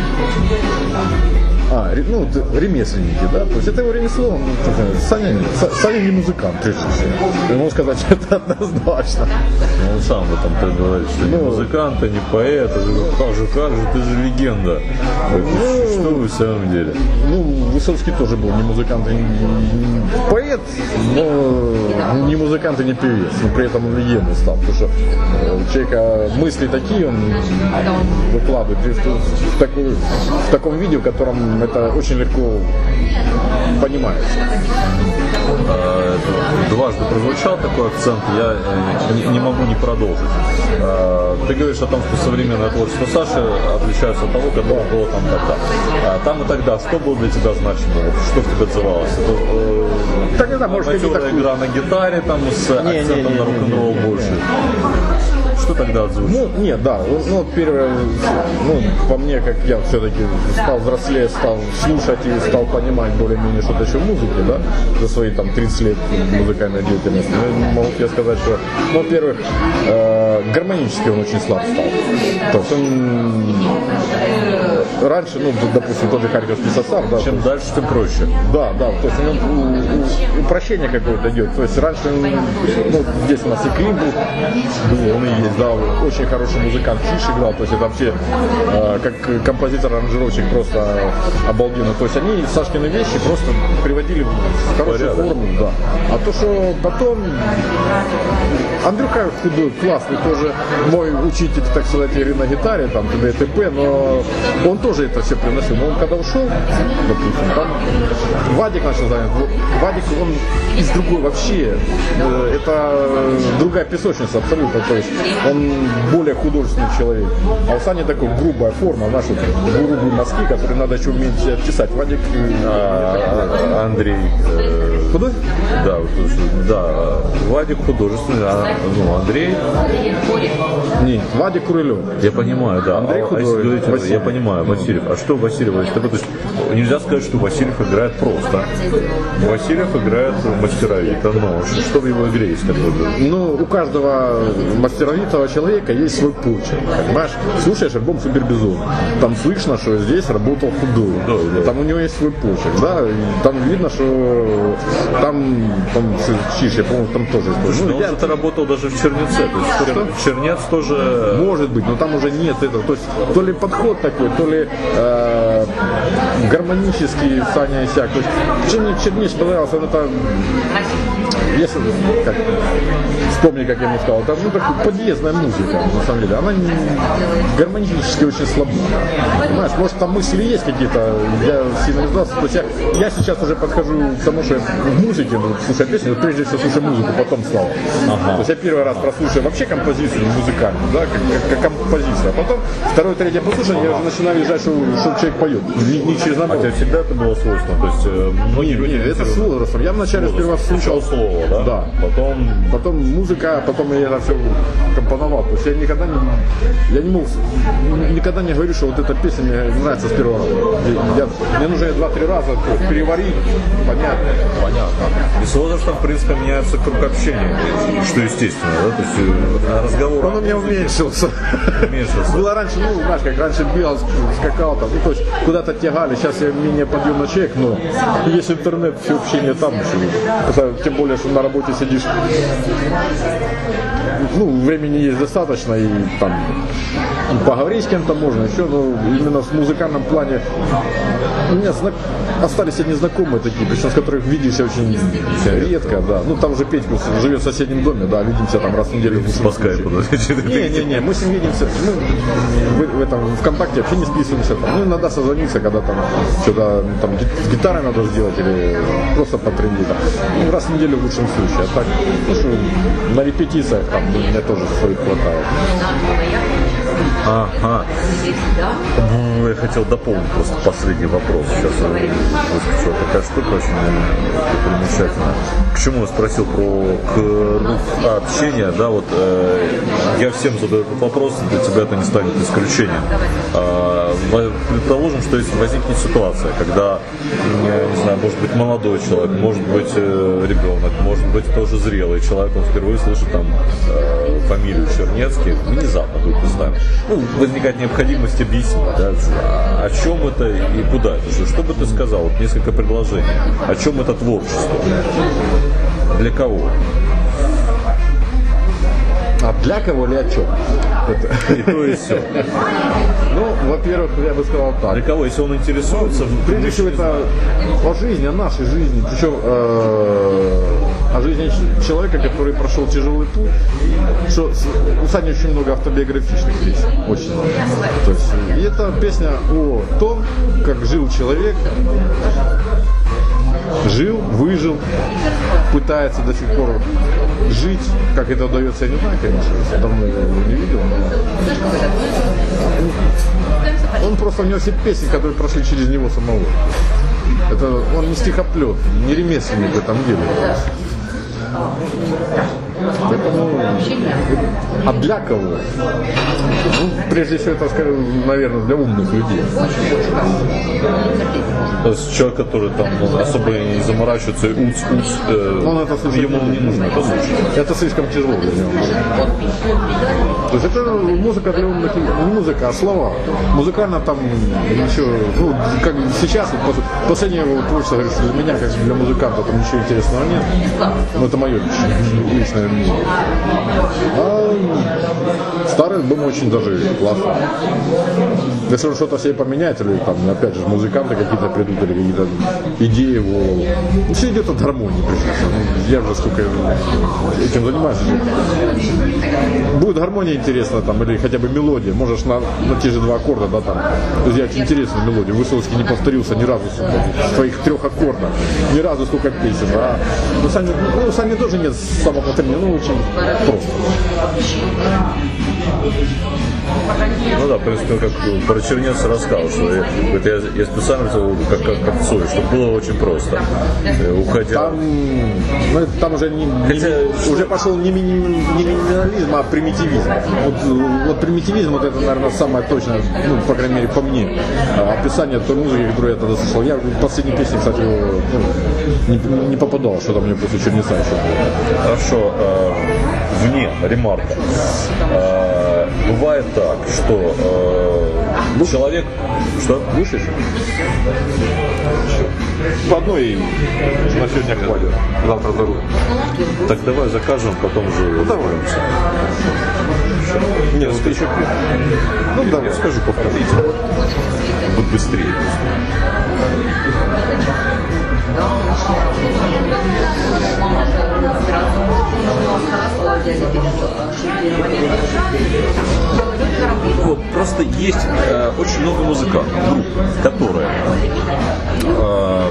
А, ну, ремесленники, да, то есть это его ремесло, он, Саня, Саня не музыкант, прежде всего. Я могу сказать, что это однозначно. Ну, он сам в этом говорит, что ну, не музыкант, а не поэт, а как же, как же, ты же легенда. Ну, что вы в самом деле? Ну, Высоцкий тоже был не музыкант и не поэт, но не музыкант и не певец, но при этом он легендой стал, потому что у человека мысли такие, он выкладывает в, в, такой, в таком виде, в котором это очень легко понимается. Дважды прозвучал такой акцент, я не, не могу не продолжить. Ты говоришь о том, что современное творчество Саши отличается от того, которое было там тогда. Там и тогда, что было для тебя значимо? Что в тебе отзывалось? Это, так, да, может быть, игра на гитаре там, с не, акцентом не, не, на рок-н-ролл больше. Что тогда отзвучит? Ну, нет, да. Ну, первое, ну, по мне, как я все-таки стал взрослее, стал слушать и стал понимать более-менее что-то еще в музыке, да, за свои там тридцать лет музыкальной деятельности. Ну, могу я сказать, что, ну, во-первых, э, гармонически он очень слаб стал. То есть он раньше, ну, допустим, тот же Харьковский состав, да. Чем есть, дальше, тем проще. Да, да, то есть у него упрощение какое-то идет. То есть раньше, ну, здесь у нас и Клим был, он и есть, да, очень хороший музыкант, Чиш играл, то есть это вообще э, как композитор-аранжировщик просто обалденно. То есть они Сашкины вещи просто приводили в хорошую порядок. форму, да. А то, что потом Андрюха худой, классный, тоже мой учитель, так сказать, игры на гитаре, там, т.д. и т.п., но он тоже это все приносил. Но он когда ушел, допустим, там Вадик начал занять. Вадик, он из другой вообще, э, это другая песочница абсолютно, то есть он более художественный человек. А у Сани такой грубая форма, наши грубые мазки, которые надо еще уметь писать. Вадик... А, Андрей... Э, Худой? Да, да, Вадик художественный, а ну, Андрей... Нет, Вадик Курылев. Я понимаю, да. Андрей а, худой, а если говорить, Васильев. я понимаю, Васильев. А что Васильев? То есть, нельзя сказать, что Васильев играет просто. Васильев играет мастеровито, но что в его игре есть такое? Ну, у каждого мастеровитого человека есть свой почерк, понимаешь? Слушаешь альбом Супербизон, там слышно, что здесь работал худой, да, да. Там у него есть свой почерк, да, и там видно, что там, там Чиш, я помню, там тоже есть. Слушай, Ну, ну, я... он это работал даже в Чернеце, то есть Что? Чернец тоже... Может быть, но там уже нет этого. То есть то ли подход такой, то ли э, гармонический Саня и сяк. То есть чем мне Чернец понравился, он это, если как, вспомни, как я ему сказал, это ну, такая подъездная музыка, на самом деле. Она не, гармонически очень слаба. Понимаешь, может там мысли есть какие-то, я сильно не сдался. То есть я, я сейчас уже подхожу к тому, что в музыке, ну, слушая песню, прежде всего слушаю музыку, потом слава. Ага. То есть я первый раз прослушаю вообще композицию музыкальную, да, как, как, как композицию. А потом второй, третий послушание, я уже начинаю езжать, что, что человек поет. Не, не через набор. А тебе всегда это было свойственно? То есть э, многие люди... Нет, это с возрастом. Я вначале сперва слушал слово, да? Да. Потом... Потом музыка, потом я это все компоновал. То есть я никогда не, я не мог, никогда не говорю, что вот эта песня мне нравится с первого раза. Я, мне нужно два-три раза то есть, переварить, понять. Понятно. И с возрастом, в принципе, меняется круг общения, что естественно, да? То есть э, разговор... Он у меня уменьшился. Уменьшился. Было раньше, ну, знаешь, как раньше бегал, скакал там, ну, то есть куда-то тягали. Сейчас я менее подъемный человек, но есть интернет, все общение там еще. Тем более, что на работе сидишь, ну, времени есть достаточно, и там и поговорить с кем-то можно еще, но именно в музыкальном плане у меня знак... остались одни знакомые такие, причем с которых видишься очень редко, да. Ну, там же Петька живет в соседнем доме, да, видимся там раз в неделю. По скайпу, да? Не-не-не, мы с ним видимся, ну, в, в этом ВКонтакте вообще не списываемся, там, ну, иногда созвониться, когда там что-то там с гитарой надо сделать или просто потрендить, там. Ну, раз в неделю в лучшем случае, а так, ну, что, на репетициях там мне тоже своих хватает. Ага. Ну, я хотел дополнить просто последний вопрос. Сейчас выскочила такая штука очень примечательная. К чему я спросил про круг общения, да, вот э, я всем задаю этот вопрос, для тебя это не станет исключением. Э, предположим, что если возникнет ситуация, когда, я не знаю, может быть молодой человек, может быть э, ребенок, может быть тоже зрелый человек, он впервые слышит там э, фамилию Чернецкий, внезапно вдруг представим. Ну, возникает необходимость объяснить, да, о чем это и куда это. Что бы ты сказал? Вот несколько предложений. О чем это творчество? Для кого? А для кого или о чем? Это... И то, и все. Ну, во-первых, я бы сказал так. Для кого, если он интересуется... Прежде всего, это о жизни, о нашей жизни. Причем э, о жизни человека, который прошел тяжелый путь. Что, у Сани очень много автобиографичных песен. Очень много. То есть, и это песня о том, как жил человек, жил, выжил, пытается до сих пор жить, как это удается, я не знаю, конечно, я давно его не видел. Но он просто, у него все песни, которые прошли через него самого. Это он не стихоплет, не ремесленник в этом деле. Поэтому, а для кого? Ну, прежде всего, это, скажем, наверное, для умных людей. То есть человек, который там ну, особо не заморачивается, и уц, уц, э, он это слушать ему не нужно это слушать. Это слишком тяжело для него. То есть это музыка для умных людей. Не музыка, а слова. Музыкально там еще, ну, как сейчас, вот, последнее вот, творчество, говорю, что для меня, как для музыканта, там ничего интересного нет. Но это мое личное, личное мнение. А старый альбом очень даже классно. Если он что-то себе поменяет, или там, опять же, музыканты какие-то придут, или какие-то идеи в голову. Ну, все идет от гармонии, ну, я уже сколько этим занимаюсь. Будет гармония интересна, там, или хотя бы мелодия. Можешь на, на те же два аккорда, да, там, взять интересную мелодию. Высоцкий не повторился ни разу в своих трех аккордах, ни разу столько песен. А ну, Сани, ну, Сани тоже нет самоповторения, ну, очень просто. Ну да, в принципе, как про Чернец рассказал, что я, это я, я специально как, как, как Цой, чтобы было очень просто. Уходя. Там, ну, там уже, не, Хотя, не, уже пошел не, мини, не минимализм, а примитивизм. Вот, вот примитивизм, вот это, наверное, самое точное, ну, по крайней мере, по мне, описание той музыки, которую я тогда слышал. Я в последней песне, кстати, ну, не, не попадал, что там мне после Чернеца еще было. Хорошо, э, вне ремарка. Э, бывает так, что э, человек... Что? Будешь еще? По одной на сегодня хватит. Завтра за руль. Так давай закажем, потом уже ну, давай. Нет, ну ты еще пьешь. Ну давай. Я скажу, повторите. Будет быстрее. Вот, просто есть э, очень много музыкантов, групп, которые э,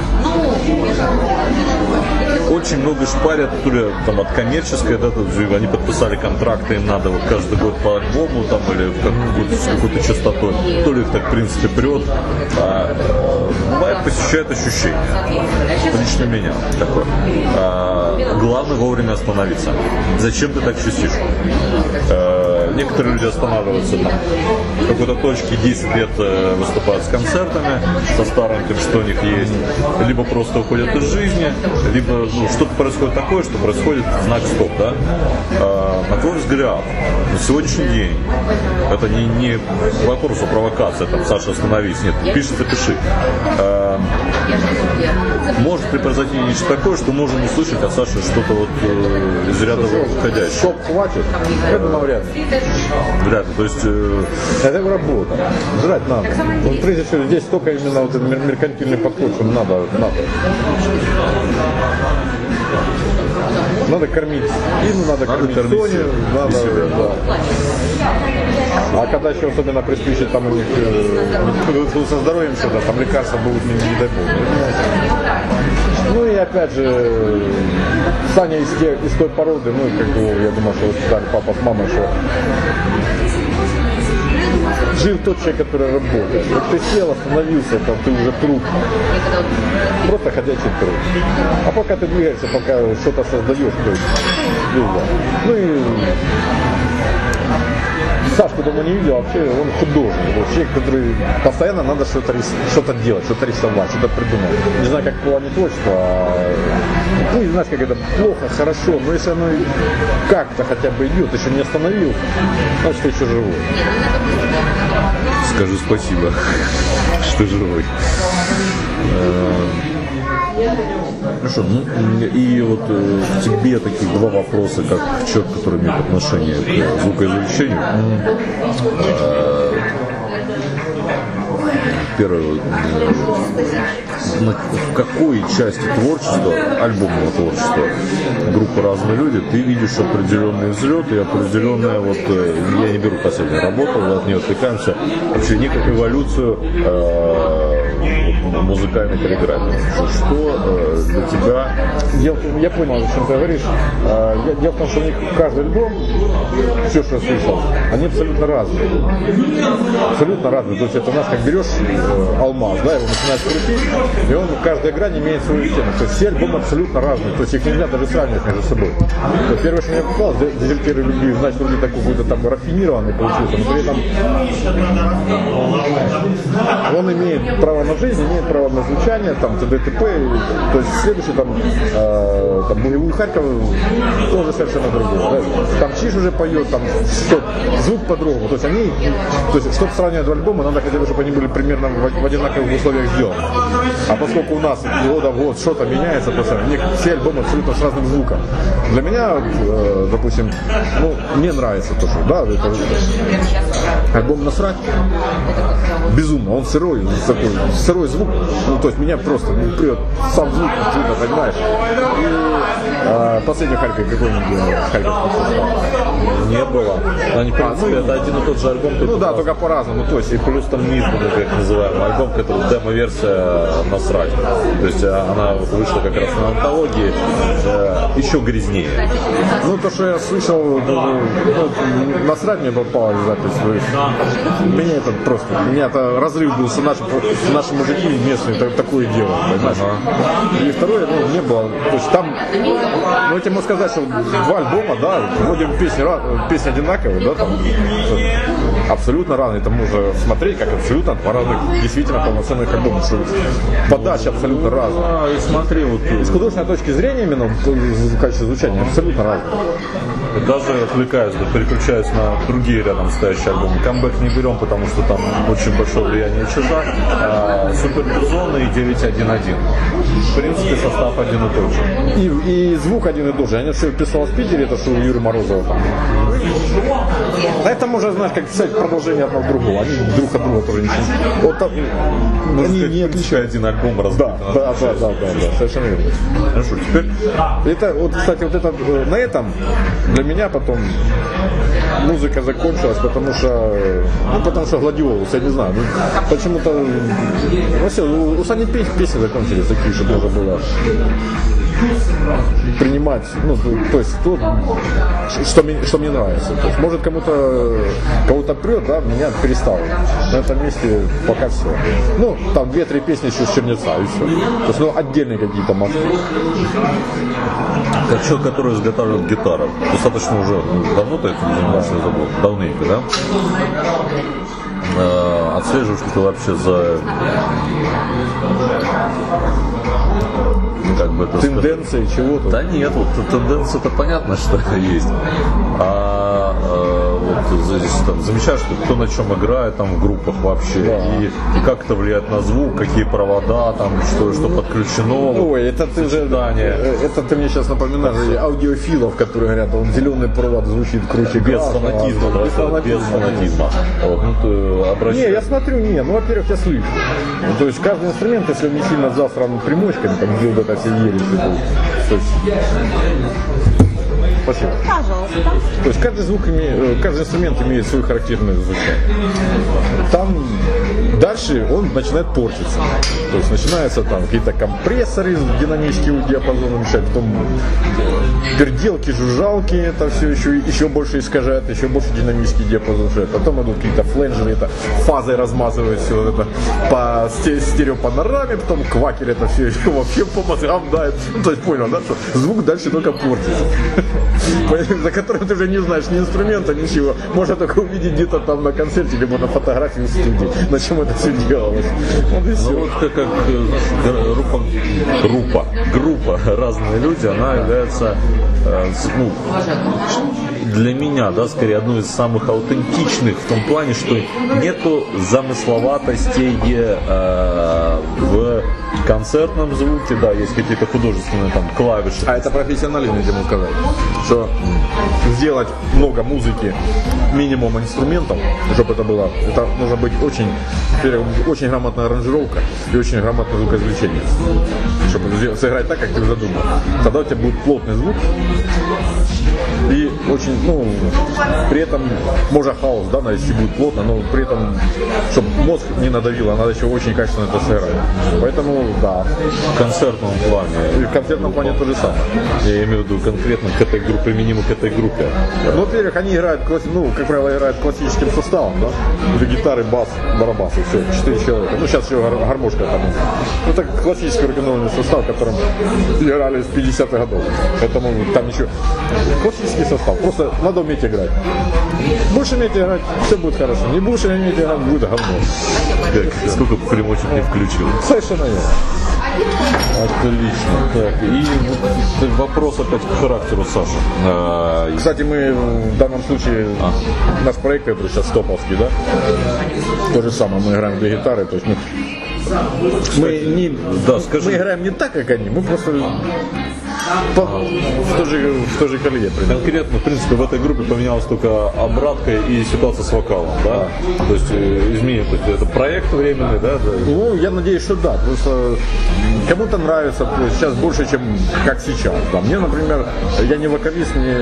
очень много шпарят, то ли там от коммерческой, да, они подписали контракты, им надо вот каждый год по альбому там, или какую-то, с какой-то частотой, то ли их так в принципе прет. А, бывает, посещает ощущение. Лично меня такое. А, главное вовремя остановиться. Зачем ты так чувствуешь? А, некоторые люди останавливаются там в какой-то точке, десять лет выступают с концертами, со старым тем, что у них есть, либо просто уходят из жизни, либо ну, что-то происходит такое, что происходит знак стоп, да? А, на твой взгляд, на сегодняшний день, это не, не вопрос о провокации, там, Саша, остановись, нет, пиши, запиши. А, может ли произойти нечто такое, что можем услышать от Саши что-то вот э, из ряда выходящее? Стоп, хватит? Это навряд ли. Вряд ли, то есть... Э... Это его работа. Жрать надо. Вот, прежде всего, здесь только именно вот этот меркантильный подход, что надо, надо. Надо кормить Ину, надо, надо кормить Соню, надо, да. А когда еще особенно приспичит там у них э, со здоровьем что-то, там лекарства будут не, не дай бог. Ну и опять же, Саня из, те, из той породы, ну как его, я думаю, что вот сказали папа с мамой, что жил тот человек, который работает. Вот ты сел, остановился, там, ты уже труп. Просто ходячий труп. А пока ты двигаешься, пока что-то создаешь, то есть, ну и Сашку дома не видел, вообще он художник. Вот человек, который постоянно надо что-то, что-то делать, что-то рисовать, что-то придумать. Не знаю, как в плане творчества, а, ну, не знаешь, как это плохо, хорошо, но если оно как-то хотя бы идет, еще не остановил, значит, еще живой. Скажу спасибо, что живой. Хорошо, ну и вот э, тебе такие два вопроса, как человек, который имеет отношение к звукоизвлечению. Первый, в какой части творчества, альбомного творчества группы «Разные люди» ты видишь определенный взлет и определенная, вот, я не беру последнюю работу, от нее отвлекаемся, вообще некую эволюцию э, музыкальной каллиграфии. Что э, для тебя... Дело, я понял, о чем ты говоришь. Э, дело в том, что у них каждый альбом, все, что я слышал, они абсолютно разные. Абсолютно разные. То есть это у нас как берешь алмаз, да, его начинает крутить, и он, каждая грань имеет свою тему. То есть все альбомы абсолютно разные, то есть их нельзя даже сравнивать между собой. То есть первое, что мне показалось, «Дезертиры любви», значит, вроде так какой-то там рафинированный получился, но при этом он имеет право на жизнь, имеет право на звучание, там, т.д. т.п. То есть следующий там, э, там «Бугивую Харьков» тоже совершенно другой. Да? Там Чиж уже поет, там что, звук по-другому. То есть они, то есть, чтобы сравнивать два альбома, надо хотя бы, чтобы они были примерно в, в одинаковых условиях сделаны. А поскольку у нас года в год что-то меняется, то у них все альбомы абсолютно с разным звуком. Для меня, э, допустим, ну, мне нравится то, что, да, это, альбом «Насрать» безумно, он сырой, такой, сырой звук, ну, то есть меня просто ну, прет сам звук, абсолютно, понимаешь. И э, последний Харьков, какой-нибудь Харьков не было. Но они, в принципе, а, ну, это один и тот же альбом. Ну да, только по-разному. То есть, и плюс там Низбан, как называемый альбом, который демо-версия «Насрать». То есть она вышла как раз на антологии э, еще грязнее. Ну то, что я слышал, ну, ну, «Насрать» мне попала запись. Меня это просто, у меня это разрыв был, что наши, наши мужики местные так, такое делают, понимаешь? Ага. И второе, ну, не было, то есть там, ну, я тебе могу сказать, что два альбома, да, вроде песни, песни одинаковые, да, там, абсолютно разные, там можно смотреть, как абсолютно два разных, действительно полноценных альбома, что подача абсолютно разная. А, и смотри, вот с художественной точки зрения именно в качестве звучания абсолютно разные. Даже отвлекаюсь, да, переключаюсь на другие рядом стоящие альбомы. Камбэк не берем, потому что там очень большое влияние Чижа. А, Супербизон и девять один один. В принципе, состав один и тот же. И, и звук один и тот же. Я все писал в Питере, это что у Юры Морозова там. А это можно, знаешь, как писать продолжение одного другого. Они друг от друга тоже ничего. Вот там, они не отличают один альбом раз. Да, да, да, да, да, да, совершенно верно. Хорошо, теперь. Это, вот, кстати, вот это на этом для меня потом музыка закончилась, потому что, ну, потому что Гладиолус, я не знаю, ну, почему-то, вообще, у, у Сани песни закончились такие, чтобы можно было принимать, ну, то есть то, что, мне, что мне нравится. То есть, может, кому-то кого-то прет, да, меня перестало. На этом месте пока все. Ну, там две-три песни еще с Чернеца и все. То есть, ну, отдельные какие-то мозги. Как человек, который изготавливает гитару, достаточно уже давно ты этим занимаешься, забыл, давненько, да? Э, отслеживаешь ли ты вообще за как бы это тенденции сказать? Чего-то? Да нет, вот тенденция-то понятно, что есть. А э, вот здесь там замечаешь, что кто на чем играет там в группах вообще, да. и, и как это влияет на звук, какие провода там, что, что подключено. Ой, это ты же, это ты мне сейчас напоминаешь аудиофилов, которые говорят, он зеленый провод звучит круче без глаз, фанатизма, а, без фанатизма, без фанатизма. Вот, ну, ты обращаешь... Не, я смотрю, не, ну во-первых, я слышу. Ну, то есть каждый инструмент, если он не сильно засран примочками, там где вот это все ересь, то есть... Спасибо. Пожалуйста. То есть каждый звук имеет, каждый инструмент имеет свое характерное звучание. Там дальше он начинает портиться. То есть начинаются там какие-то компрессоры динамические диапазоны мешать, потом переделки, жужжалки, это все еще, еще больше искажает, еще больше динамический диапазон мешает. Потом идут какие-то фленджеры, это фазой размазывают все вот это по стереопанораме, потом квакер это все еще вообще по мозгам дает. Ну, то есть понял, да, что звук дальше только портится. За которым ты уже не знаешь ни инструмента, ничего. Можно только увидеть где-то там на концерте, либо на фотографии в студии, на чем это все делалось. Вот и все. Ну, вот как, как группа, группа, группа «Разные люди», она является, э, ну, для меня, да, скорее одной из самых аутентичных в том плане, что нету замысловатостей э, в концертном звуке, да, есть какие-то художественные там клавиши. А это профессионализм, я могу сказать. Что сделать много музыки, минимум инструментов, чтобы это было, это нужно быть очень, очень грамотная аранжировка и очень грамотное звукоизвлечение. Чтобы сыграть так, как ты задумал. Тогда у тебя будет плотный звук. И очень, ну, при этом, можно хаос, да, если будет плотно, но при этом, чтобы мозг не надавило, надо еще очень качественно это сыграть. Поэтому, да. В концертном плане. И в концертном плане то же самое. Я имею в виду конкретно к этой группе, применимо к этой группе. Ну, во-первых, они играют, ну, как правило, играют классическим составом, да? Где гитары, бас, барабас, и все, четыре человека. Ну, сейчас еще гар- гармошка там. Ну, так классический рок-н-ролльный состав, которым играли с пятидесятых годов. Поэтому там ничего. Классический состав. Просто надо уметь играть. Будешь уметь играть, все будет хорошо. Не будешь уметь играть, будет говно. Как, сколько примочек не включил. Совершенно верно. Отлично. Так, и вот вопрос опять к характеру Саши. А, Кстати, мы в данном случае, а. наш проект, который сейчас топовский, да, то же самое, мы играем две гитары, то есть мы, мы, не, да, скажи. мы играем не так, как они, мы просто по, в той же, в той же колее. Конкретно, в принципе, в этой группе поменялась только обратка и ситуация с вокалом, да? То есть изменение, то есть это проект временный, да? Ну, я надеюсь, что да. Просто кому-то нравится, то есть сейчас больше, чем как сейчас. Да. Мне, например, я не вокалист, не...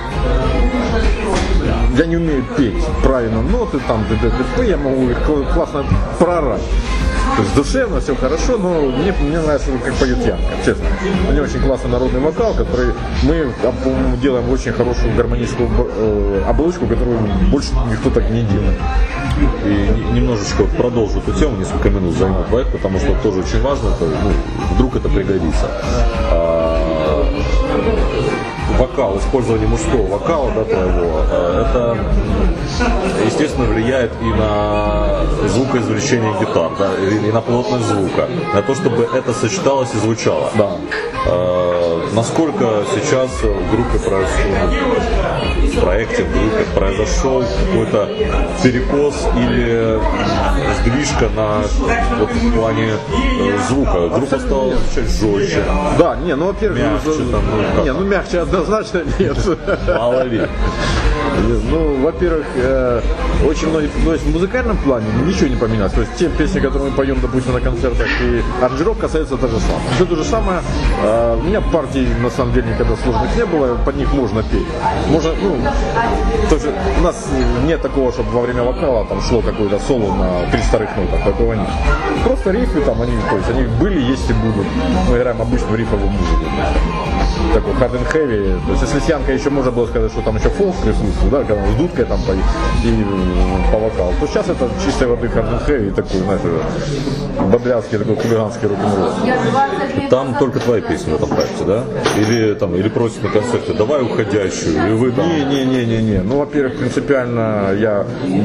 я не умею петь правильно ноты, там, д-д-д-п, я могу их классно прорать. То есть душевно, все хорошо, но мне, мне нравится, как поет Янка, честно. У него очень классный народный вокал, который мы, по-моему, делаем очень хорошую гармоническую э, оболочку, которую больше никто так не делает. И немножечко продолжу эту тему, несколько минут займу проект, потому что тоже очень важно, это, ну, вдруг это пригодится. А, вокал, использование мужского вокала, да, твоего, это, естественно, влияет и на звукоизвлечение гитар, да, и на плотность звука, на то, чтобы это сочеталось и звучало. Да. А, насколько сейчас в группе происходит, в проекте, в группе произошел какой-то перекос или сдвижка на, вот, в плане звука? Группа стала звучать жестче. Да, не, ну, во-первых, мягче, там, ну, не, ну, мягче однозначно нет. Мало ли. Ну, во-первых, э, очень многие, то есть в музыкальном плане ничего не поменялось. То есть те песни, которые мы поем, допустим, на концертах, и аранжировка остается та же самая. Все то же самое. Э, у меня партий, на самом деле, никогда сложных не было, под них можно петь. Можно, ну, то есть у нас нет такого, чтобы во время вокала там шло какое-то соло на три вторых нотах, такого нет. Просто рифы там, они, то есть они были, есть и будут. Мы играем обычную рифовую музыку. Такой hard and heavy. То есть если с Янкой еще можно было сказать, что там еще фолк присутствует, да, когда с дудкой там по, и по вокалу, то сейчас это чистой воды hard and heavy, такой, знаешь, бодрянский, такой хулиганский рок-н-ролл. Там только твои песни в этом проекте, да? Или там, или просят на концерте, давай уходящую, или вы там... Не-не-не-не-не. Ну, во-первых, принципиально я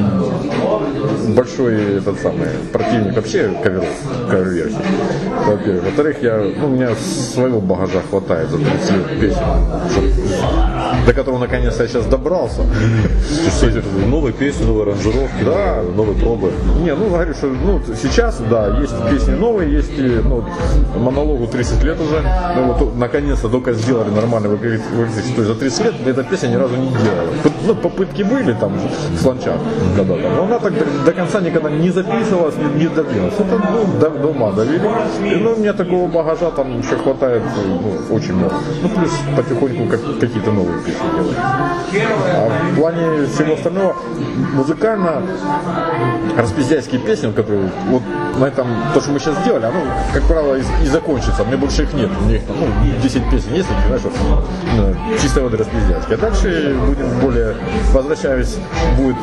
большой этот самый противник вообще коверов, кавер-версий. Во-первых. Во-вторых, я, ну, у меня своего багажа хватает за тридцать лет песен, до которого наконец-то я сейчас добрался. Новые песни, новые аранжировки, да, новые пробы. Не, ну говорю, что ну, сейчас, да, есть песни новые, есть ну, монологу тридцать лет уже. Ну, вот, наконец-то только сделали нормальный вокалист. То есть за тридцать лет эта песня ни разу не делала. Ну, попытки были там в сланчах когда-то, но она так до, до конца никогда не записывалась, не, не добилась. Это ну, до, до ума довели. И, ну, у меня такого багажа там еще хватает ну, очень много. Ну, плюс потихоньку как, какие-то новые песни делать. А в плане всего остального, музыкально распиздяйские песни, которые вот на этом, то, что мы сейчас сделали, оно, как правило, и, и закончится. Мне больше их нет. У меня их там, ну, десять песен есть, знаешь, вот, ну, чистой воды распиздяйские. А дальше будем более, возвращаясь, будет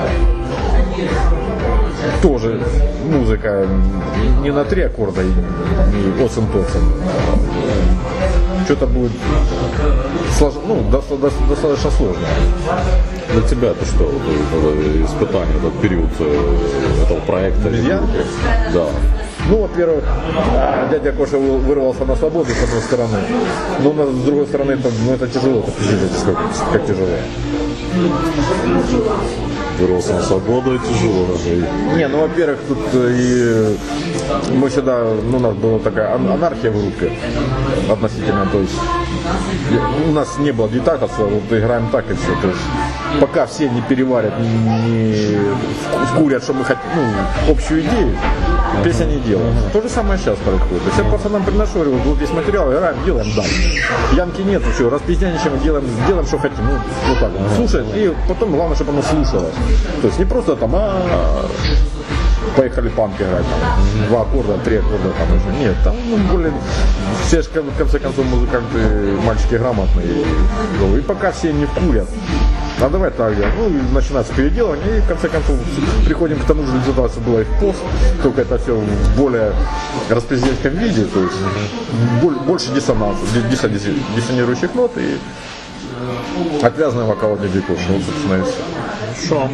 тоже музыка не на три аккорда, не осен-тоцен. Что-то будет слож... ну, достаточно, достаточно сложно. Для тебя это что, это испытание, этот период этого проекта? Обезьян? Да. Ну, во-первых, дядя Коша вырвался на свободу с одной стороны, но с другой стороны, это, ну, это тяжело, это пиздец, как, как тяжело. вырвался на свободу, и тяжело даже. Не, ну, во-первых, тут и мы сюда, ну, у нас была такая анархия в группе относительно, то есть у нас не было детакаса, вот играем так и все, то есть пока все не переварят, не вкурят, что мы хотим, ну, общую идею, песня не делаем. То же самое сейчас происходит. То есть я пацанам приношу, говорю, вот есть материал, играем, делаем дальше. Янки нет, что, распиздяничаем, делаем, делаем, что хотим, ну, вот так вот, слушаем, и потом главное, чтобы оно слушалось. То есть не просто там, а поехали панк играть, там, два аккорда, три аккорда, там еще. Нет, там, ну, более, все же, в конце концов, музыканты, мальчики грамотные. И пока все не вкурят, а давай так делать. Ну, и начинается переделывание, и в конце концов приходим к тому же результату, что было и в пост, только это все в более распределительском виде, то есть больше диссонанса, диссонирующих нот и отвязанный вокал от дядиков. Вот, собственно, и все. Хорошо.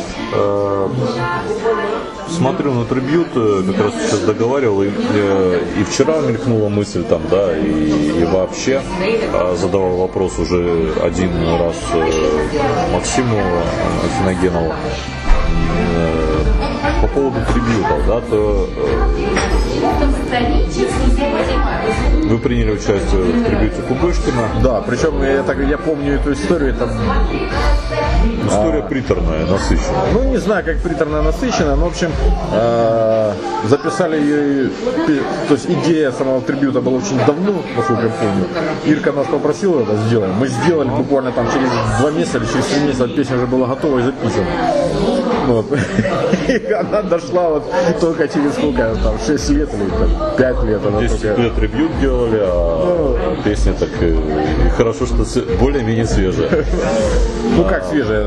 Смотрю на трибьют, как раз сейчас договаривал, и, и вчера мелькнула мысль там, да, и, и вообще задавал вопрос уже один раз Максиму Финогенову по поводу трибьютов, да, то вы приняли участие в трибьюте Кубышкина. Да, причем я, так, я помню эту историю, это история а, приторная, насыщенная. Ну, не знаю, как приторная, насыщенная, но, в общем, э, записали ее, то есть идея самого трибьюта была очень давно, насколько я помню. Ирка нас попросила это сделать. Мы сделали буквально там через два месяца или через три месяца песня уже была готова и записана. Вот. И она дошла вот только через сколько, там, шесть лет или там, пять лет. десять лет трибьют делали, а ну, песня так и, и хорошо, что более-менее свежая. Ну как свежая?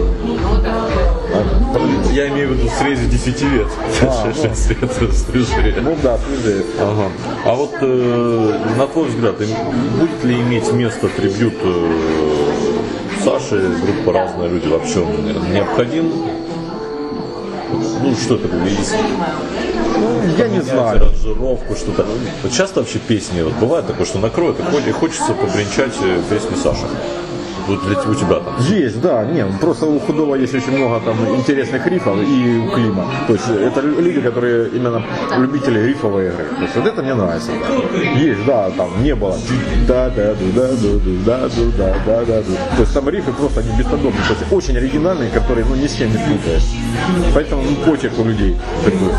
Я имею в виду в срезе десяти лет. шесть лет свежее. Ну да, свежее. Ага. А вот э, на твой взгляд, будет ли иметь место трибьют э, Саши, группа «Разные люди» вообще он необходим? Ну, что это есть? Ну, я не знаю. Аранжировку, что-то. Вот часто вообще песни, вот бывает такое, что накроет и хочется побренчать песни Саши. Вот для у тебя там. Есть, да, нет, просто у Худого есть очень много там интересных рифов и у Клима. То есть это люди, которые именно любители рифовой игры. То есть вот это мне нравится. Есть, да, там не было. Да, да, да, да, да, да, да, да, да. То есть там рифы просто они бесподобные. То есть очень оригинальные, которые ну ни с чем не спутаешь. Поэтому ну, почерк у людей такой.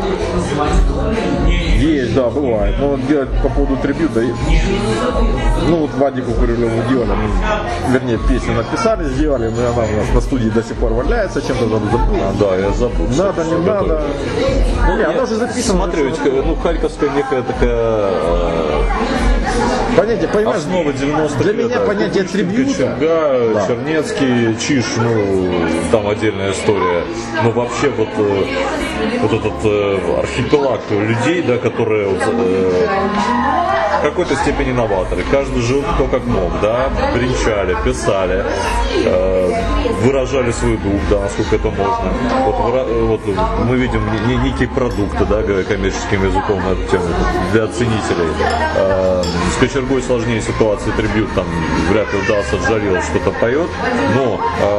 Есть, да, бывает. Но вот делать по поводу трибьюта, ну вот Вадику Курилеву делали, ну, вернее, песню написали, сделали, но она у нас на студии до сих пор валяется, чем-то забыл. А, да, я забыл. Надо, не надо. Ну, не, она уже записана. Смотри, ведь, ну, харьковская некая такая... Понятие, понимаешь, основа девяностых для лет, меня да, понятие трибьюта. Кочерга, да. Чернецкий, Чиж, ну, там отдельная история. Но вообще вот, вот этот э, архипелаг людей, да, которые вот, э, в какой-то степени новаторы. Каждый жил кто как мог, да, бренчали, писали, э, выражали свой дух, да, насколько это можно. Вот, вот мы видим некие продукты, да, коммерческим языком на эту тему для ценителей. Э, с Кочергой сложнее ситуации, трибьют там вряд ли удастся, Джалил что-то поет, но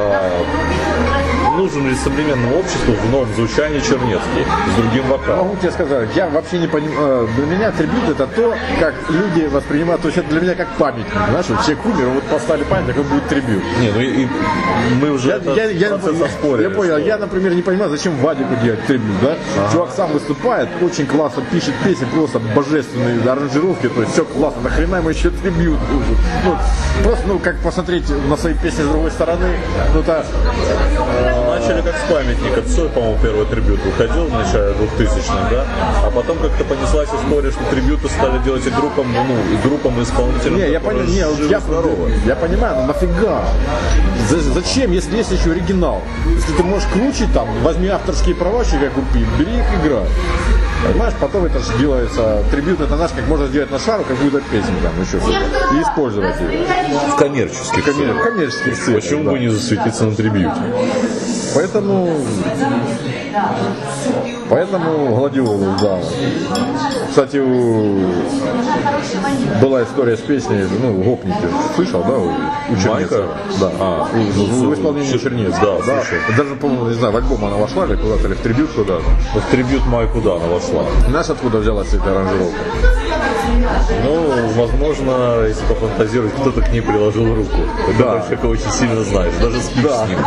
э, нужен ли современному обществу в новом звучании Чернецкий с другим вокалом? Могу тебе сказать, я вообще не понимаю, для меня трибьют это то, как люди воспринимают, то есть это для меня как памятник, знаешь, вот человек умер, вот поставили памятник, это будет трибьют. Не, ну и, и мы уже я, я, я, я, я понял, что... я, например, не понимаю, зачем Вадику делать трибьют, да? Ага. Чувак сам выступает, очень классно пишет песни, просто божественные аранжировки, то есть все классно, нахрена ему еще трибьют. Ну, просто, ну, как посмотреть на свои песни с другой стороны, ну, это... Э, начали как с памятника, Цой, по-моему, первый трибьют выходил в начале двухтысячных, да? А потом как-то понеслась история, что трибьюты стали делать и группам, ну, и группам, и исполнителям. Не, я понимаю, не, я, я понимаю, но нафига? Зачем, если есть еще оригинал? Если ты можешь круче там, возьми авторские права, себе купи, бери их, играй. Понимаешь, потом это же делается, трибьют это наш, как можно сделать на шару, как будет песня там, еще что-то, и использовать ее. В коммерческих целях. В коммерческих целях. Почему да. бы не засветиться на трибьюте? Поэтому Поэтому Гладиолус, да. Кстати, у... была история с песней, ну, «Гопники». Слышал, да? У Чернецова. Да. А, в исполнении Чернецова. Да, да. Даже, по-моему, не знаю, в альбом она вошла или куда-то, или в трибют куда-то. В трибют Майку, да, она вошла. Знаешь, откуда взялась эта аранжировка? Ну, возможно, если пофантазировать, кто-то к ней приложил руку. Ты да. человека очень сильно знаешь, даже спишь да. с ним.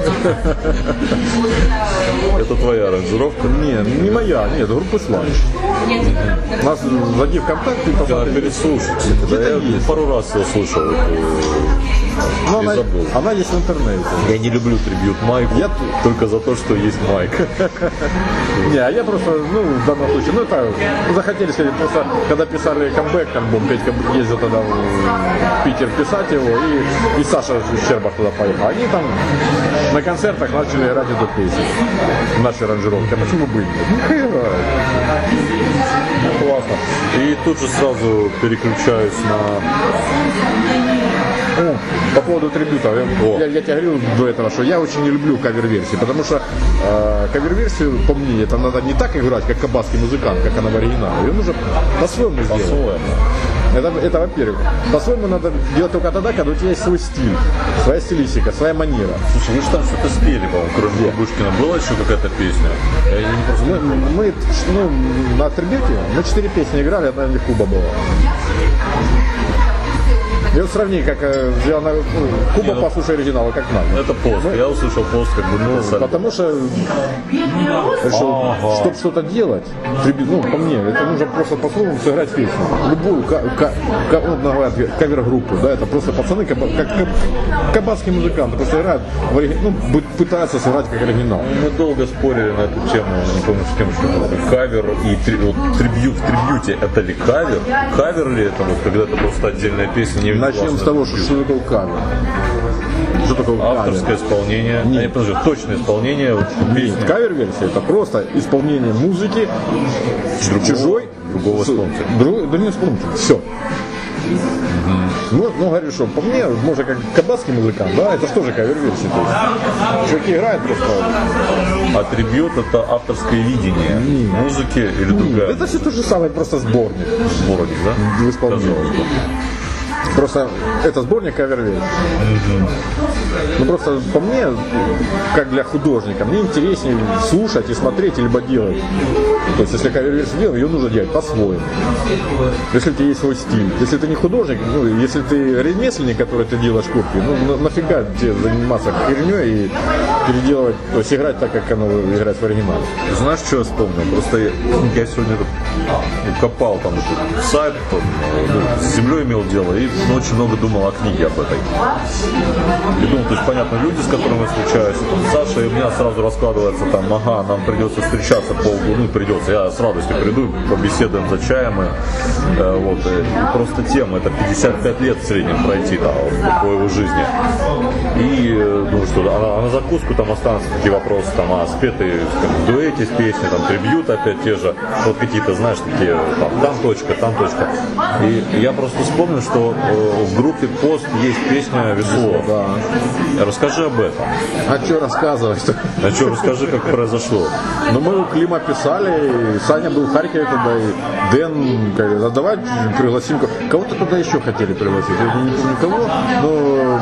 Это твоя аранжировка? Не, не моя, нет, группы Сланч. Нас зайди ВКонтакте и посмотри. Да, переслушать. Да, я есть. пару раз его слышал. Но она, она есть в интернете. Я не люблю трибьют Майку, я... только за то, что есть Майк. Не, а я просто, ну, в данном случае, ну, это, захотели сказать, просто, когда писали камбэк альбом, Петька ездил тогда в Питер писать его, и, и Саша Щербах туда поехал. Они там на концертах начали играть эту песню, наши аранжировки. А почему бы и нет? Классно. И тут же сразу переключаюсь на... О, по поводу трибюта, я, я тебе говорил до этого, что я очень не люблю кавер-версии, потому что э, кавер-версию, по мне, это надо не так играть, как кабацкий музыкант, как она в оригинале. Ее нужно по-своему сделать. По-своему. Это, это во-первых. По-своему надо делать только тогда, когда у тебя есть свой стиль, своя стилистика, своя манера. Слушай, вы же там что-то спели, по-моему, кроме Бабушкина. Была еще какая-то песня? Я не просто... мы, мы ну, на трибюте мы четыре песни играли, одна из них Куба была. И вот сравни, как сделано, ну, Куба, ну, послушай оригинал, как надо. Это пост, ну, я услышал пост, как бы, ну, потому что решил, ага. чтобы что-то делать, ну, по мне, это нужно просто по-своему сыграть песню. Любую, кавер-группу, да, это просто пацаны, как, как кабацкие музыканты, просто играют, ну, пытаются сыграть как оригинал. Мы долго спорили на эту тему, не помню, с кем, что кавер и три, вот, трибьют в трибьюте, это ли кавер? Кавер ли это, вот, когда это просто отдельная песня, не начнем с того, что, что такое кавер. Что такое авторское кавер? исполнение. Нет. Не, подожди, точное исполнение. Вот, Нет, кавер-версия это просто исполнение музыки другого, чужой другого исполнителя. Друг, другим исполнителем. Все. Угу. Ну, ну, говорю, что по мне, может, как кабацкий музыкант, да, это что же кавер-версия? Чуваки играют просто. А трибьют это авторское видение Нет. музыки или Нет. другая? Это все то же самое, просто сборник. Сборник, да? В исполнении. Просто это сборник кавер-версий. Mm-hmm. Ну просто по мне, как для художника, мне интереснее слушать и смотреть, либо делать. То есть если кавер-версию делаем, ее нужно делать по-своему. Если у тебя есть свой стиль. Если ты не художник, ну, если ты ремесленник, который ты делаешь копии, ну нафига тебе заниматься херней и переделывать, то есть играть так, как оно играет в оригинале. Знаешь, что я вспомнил? Просто я, я сегодня копал там сайт, там, ну, с землей имел дело и ну, очень много думал о книге об этой. И думал, то есть, понятно, люди, с которыми я встречаюсь, там, Саша, и у меня сразу раскладывается там, ага, нам придется встречаться полгода, ну, придется, я с радостью приду, побеседуем за чаем, и, э, вот, и просто тема, это пятьдесят пять лет в среднем пройти, да, вот, по его жизни. И, э, думаю, что а, а на закуску там останутся такие вопросы, там, а спетые в дуэте с песней, там, трибьют опять те же, вот какие-то, знаешь, такие, там, там точка, там точка. И я просто вспомнил, что в группе «Пост» есть песня «Весло». Да. Расскажи об этом. А что рассказывать-то? А что, расскажи, как произошло. Ну, мы у Клима писали, и Саня был в Харькове тогда, и Дэн, говорит, а давай пригласим. Кого-то тогда еще хотели пригласить, я не помню кого, но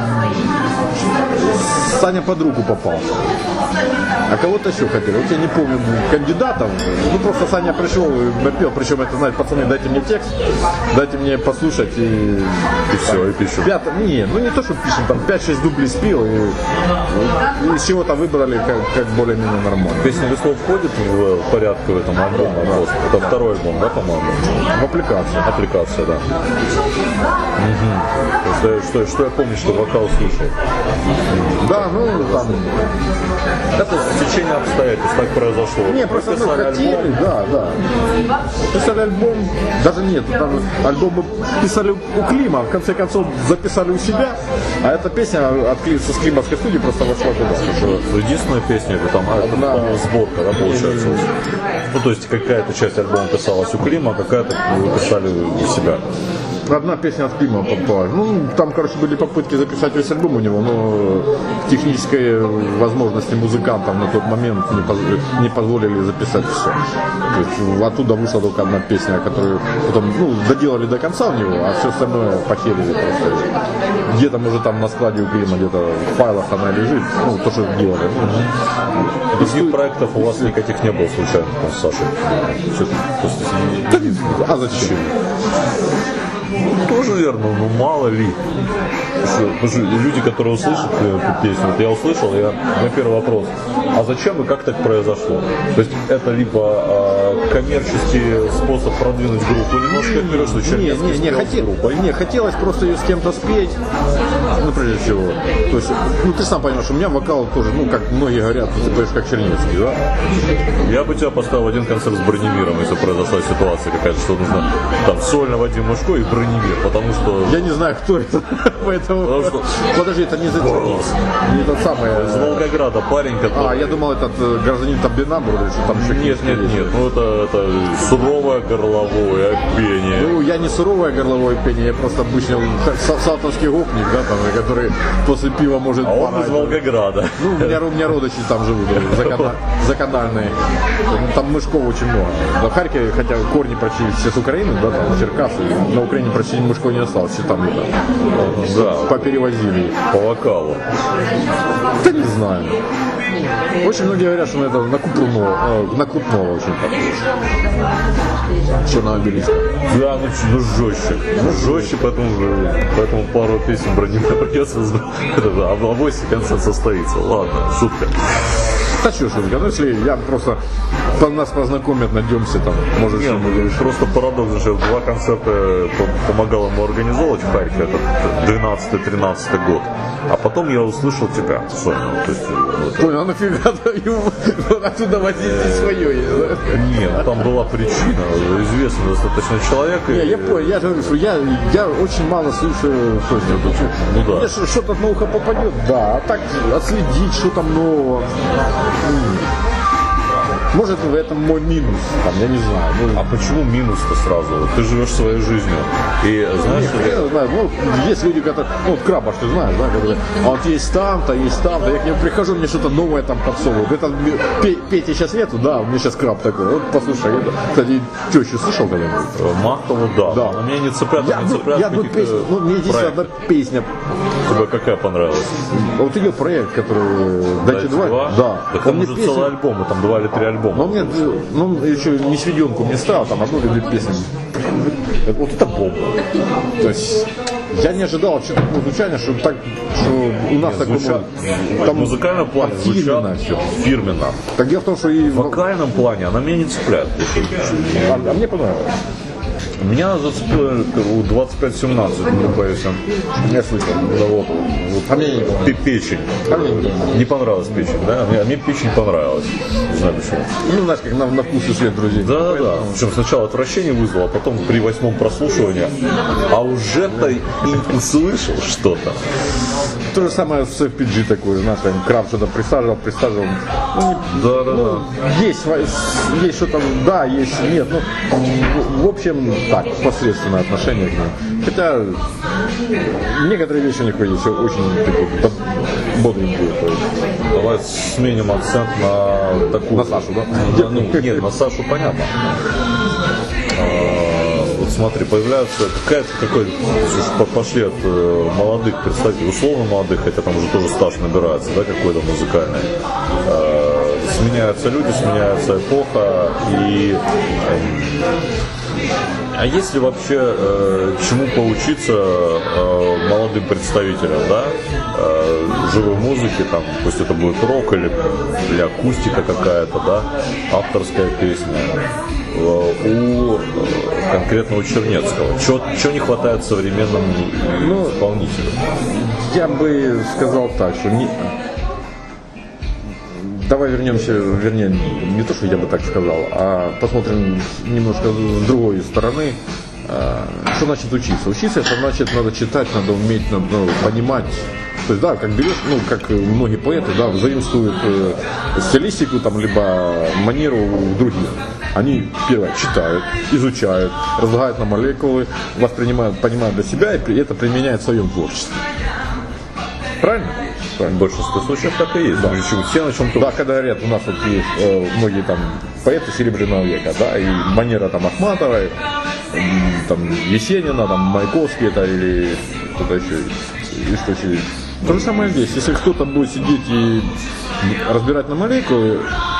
Саня под руку попал. А кого-то еще хотели, вот я не помню кандидатов. Ну, просто Саня пришел и напел, причем это, знаете, пацаны, дайте мне текст, дайте мне послушать и... И все, и пишем. Пят... Не, ну не то, что пишем, там пять-шесть дублей спел, и, и из чего-то выбрали как, как более-менее нормально. Песня «Весло» входит в порядок в этом альбоме? Да. Это второй альбом, да, по-моему? В аппликацию. Аппликация, да. Угу. Что, что, что я помню, что вокал слышал. Да, ну там... Это течение обстоятельств, так произошло. Не, просто мы хотели, альбом. да, да. Писали альбом, даже нет, там альбом мы писали у Клима, в конце концов записали у себя, а эта песня от Клима, с Климовской студии просто вошла туда. Что единственная песня, это там одна сборка, да, получается? Ну, то есть какая-то часть альбома писалась у Клима, а какая-то вы писали у себя. Одна песня от Клима попала. Ну, там, короче, были попытки записать весь альбом у него, но технические возможности музыкантам на тот момент не, поз... не позволили записать все. То есть оттуда вышла только одна песня, которую потом, ну, доделали до конца у него, а все остальное похерили просто. Где-то, может, там на складе у Клима, где-то в файлах она лежит, ну, то, что делали. Других проектов у вас никаких не было случайно с Сашей? А зачем? Ну, тоже верно, но мало ли. Потому что люди, которые услышат эту песню, вот я услышал, я на первый вопрос, а зачем и как так произошло? То есть это либо э, коммерческий способ продвинуть группу немножко вперед, что человек не, не, не, хотел, не, хотелось просто ее с кем-то спеть, ну, прежде всего. То есть, ну, ты сам понимаешь, у меня вокал тоже, ну, как многие говорят, ты поешь как Чернецкий, да? Я бы тебя поставил один концерт с Бронемиром, если произошла ситуация какая-то, что нужно там сольно Вадим Мышко и Бронемир, потому что... Я не знаю, кто это, поэтому... Потому что... Подожди, это не за не тот самый... Из Волгограда парень, который... А, я думал, этот гражданин Тамбинамбур, или что там еще... Нет, нет, нет, ну это, это суровое горловое пение. Ну, я не суровое горловое пение, я просто обычный салтовский гопник, да, там, который после пива может... А он из Волгограда. Ну, у меня, у меня родичи там живут, заканальные. Там Мышков очень много. В Харькове, хотя корни почти все с Украины, да, там, Черкасы, на Украине почти Мышков не осталось, все там, да, поперевозили. По вокалу. Да не знаю. Очень многие говорят, что это на Купрунова, на Крупного очень похож. Черного обелиска. Да, ну, ну жестче. Ну жестче, поэтому, поэтому пару песен Бронемира придется. А авось в конце состоится. Ладно, шутка. Да что шутка, ну если я просто нас познакомят, найдемся там, может... Нет, ну, просто парадокс, что два концерта помогал ему организовывать в Харькове, это двенадцатый-тринадцатый год, а потом я услышал тебя, Соня, то есть... Вот, понял, а нафига оттуда возить свое? Нет, там была причина, известный достаточно человек. Не, и... я понял, я же говорю, что я, я очень мало слушаю Соню. Ну да. Если что-то на ухо попадет, да, а так отследить, что там нового... Может, в этом мой минус, там, я не знаю. Ну, а почему минус-то сразу? Ты живешь своей жизнью. И знаешь, нет, я знаю, ну, есть люди, которые, ну, вот Крабаш, ты знаешь, да, которые, а вот есть там-то, есть там-то, я к нему прихожу, мне что-то новое там подсовывают. Это Пети сейчас нету, да, у меня сейчас краб такой. Вот послушай, это, кстати, тещу слышал когда-нибудь? Махову, да. Да. Она меня не цепляет, я, не цепляет я одну песню, ну, мне здесь одна песня. Тебе какая понравилась? Вот ее проект, который Дайте два. Да. Так там уже песню... целый альбом, там два или три альбома. Но мне, ну, еще не сведенку мне ставил, там одну или две песни. Вот это бомба. То есть я не ожидал вообще такого звучания, что так, что у нас такое там в музыкальном плане звучат все фирменно. Так дело в том, что и в вокальном плане она меня не цепляет. А, а мне понравилось. Меня зацепило двадцать пять семнадцать, боюсь. Я слышал. Да, вот, вот, а мне не понравилось. Печень. А мне не, не понравилась печень, да? А мне, а мне печень понравилась. Не знаю почему. Ну, знаешь, как на, на вкус и свет, друзья. Да, да, да. Причем сначала отвращение вызвало, а потом при восьмом прослушивании, а уже-то и услышал что-то. То же самое с эф пи джи такое, знаешь, Краб что-то присаживал, присаживал. Ну, не, да, да, ну, да. Есть, есть что-то, да, есть, нет. Ну, в, в общем, так, посредственное отношение к ним. Хотя некоторые вещи у них есть очень такие бодренькие. Давай сменим акцент на такую. На Сашу, да? На, ну, нет, на Сашу понятно. Вот смотри, появляются какая-то какой пошли от э, молодых представителей, условно молодых, хотя там уже тоже стаж набирается, да, какой-то музыкальный. Э, сменяются люди, сменяется эпоха и э, а есть ли вообще э, чему поучиться э, молодым представителям, да, э, живой музыки, там, пусть это будет рок или, или акустика какая-то, да, авторская песня, э, у конкретно у Чернецкого. Чего не хватает современным ну, исполнителям? Я бы сказал так, что не... Давай вернемся, вернее, не то, что я бы так сказал, а посмотрим немножко с другой стороны. Что значит учиться? Учиться, это значит, надо читать, надо уметь, надо понимать, То есть, да, как берешь, ну, как многие поэты, да, заимствуют э, стилистику, там, либо манеру у других. Они, первое, читают, изучают, разлагают на молекулы, воспринимают, понимают для себя и это применяют в своем творчестве. Правильно? В большинстве случаев так и есть. Да. Все на чем-то. Да, когда говорят, у нас вот есть э, многие там поэты Серебряного века, да, и манера там Ахматовой, э, там Есенина, там Маяковский это или кто-то еще, и что еще. То же самое здесь. Если кто-то будет сидеть и разбирать на молекулы,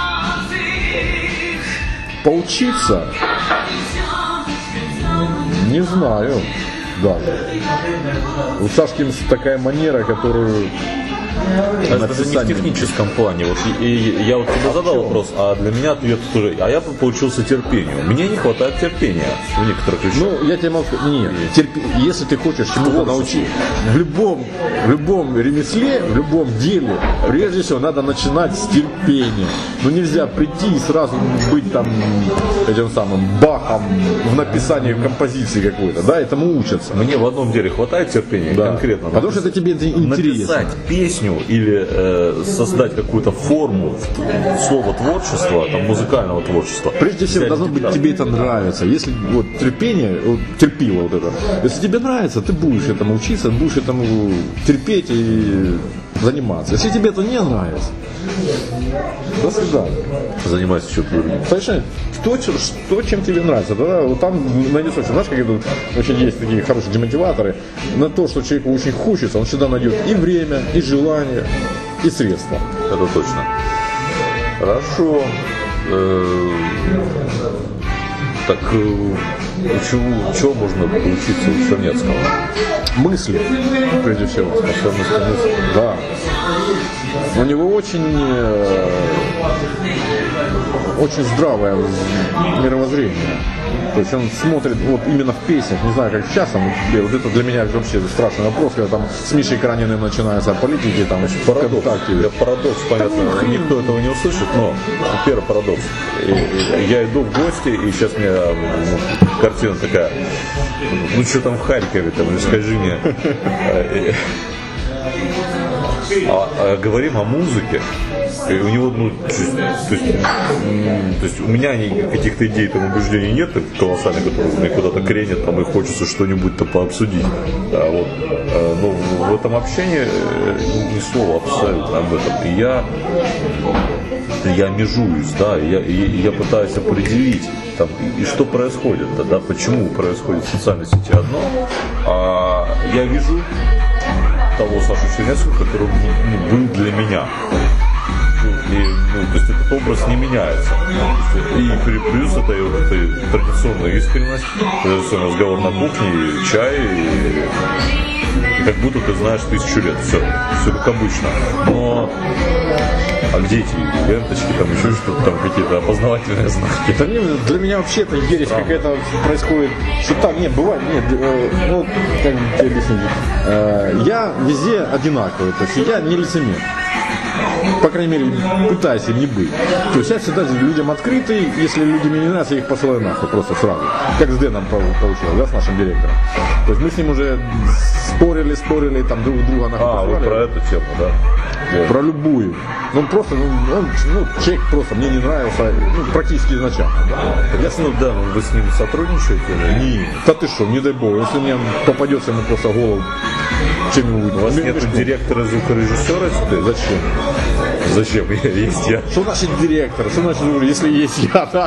поучиться, не знаю даже. У Сашки такая манера, которую... Это даже не в техническом плане. Вот, и, и, я вот тебе задал вопрос, а для меня ответ тоже. А я бы поучился терпению. Мне не хватает терпения в некоторых вещах. Ну, я тебе могу сказать, нет, терпи, если ты хочешь чему-то научить, в любом, в любом ремесле, в любом деле, прежде всего надо начинать с терпения. Ну нельзя прийти и сразу быть там этим самым бахом в написании композиции какой-то, да, этому учатся. Мне в одном деле хватает терпения, да. Конкретно. Потому что это тебе это интересно. Написать песню или э, создать какую-то форму слова творчества, там, музыкального творчества. Прежде всего должно быть тебе это нравится. Если вот терпение, вот, терпило вот это. Если тебе нравится, ты будешь этому учиться, будешь этому терпеть и заниматься. Если тебе это не нравится, до свидания. Занимайся еще другим. Совершенно. Что, что, чем тебе нравится, тогда вот там найдется, знаешь, как это очень есть такие хорошие демотиваторы, на то, что человеку очень хочется, он всегда найдет и время, и желание, и средства. Это точно. Хорошо. Так чего, чего можно поучиться у Чернецкого? Мысли, прежде всего. Способность мысли. Да. У него очень, очень здравое мировоззрение. То есть он смотрит вот именно в песнях, не знаю, как сейчас, вот это для меня вообще страшный вопрос, когда там с Мишей Караниным начинаются политики, там, парадокс. Парадокс, понятно, там, никто этого не услышит, но первый парадокс. Я иду в гости, и сейчас у меня ну, картина такая, ну что там в Харькове, там, скажи мне. А, а говорим о музыке, и у него, ну, то есть, то есть, то есть у меня каких-то идей, там, убеждений нет колоссальных, которые мне куда-то кренят, там, и хочется что-нибудь-то пообсудить. А вот, но в, в этом общении ни слова абсолютно об этом. И я, я межуюсь, да, и я, и я пытаюсь определить, там, и, и что происходит, да, да, почему происходит в социальной сети одно, а я вижу того Сашу Чернецкого, который ну, был для меня. И, ну, то есть этот образ не меняется. И плюс это, вот, это традиционная искренность, традиционный разговор на кухне, и чай, и, и как будто ты знаешь тысячу лет. Все, все как обычно. Но а где эти ленточки, там еще что-то, там какие-то опознавательные знаки? Это не, для меня вообще это ересь да. Какая-то происходит, что так, нет, бывает, нет, э, ну, как тебе объяснить, э, я везде одинаковый, то есть я не лицемер. По крайней мере, пытаюсь им не быть. То есть я всегда людям открытый, если люди мне не нравятся, я их посылаю нахуй просто сразу. Как с Дэном получилось, да, с нашим директором. То есть мы с ним уже спорили, спорили, там друг друга нахуй А, посылали. вы про эту тему, да? Yeah. Про любую. Ну просто, ну, он, ну, человек просто мне не нравился, ну, практически изначально. Да. Я с ним, да, вы с ним сотрудничаете? Не. Да ты что, не дай бог, если мне попадется ему просто в голову чем-нибудь. У вас нет директора, звукорежиссера? Зачем? Зачем? Есть я. Что значит директор? Что значит, если есть я? Да?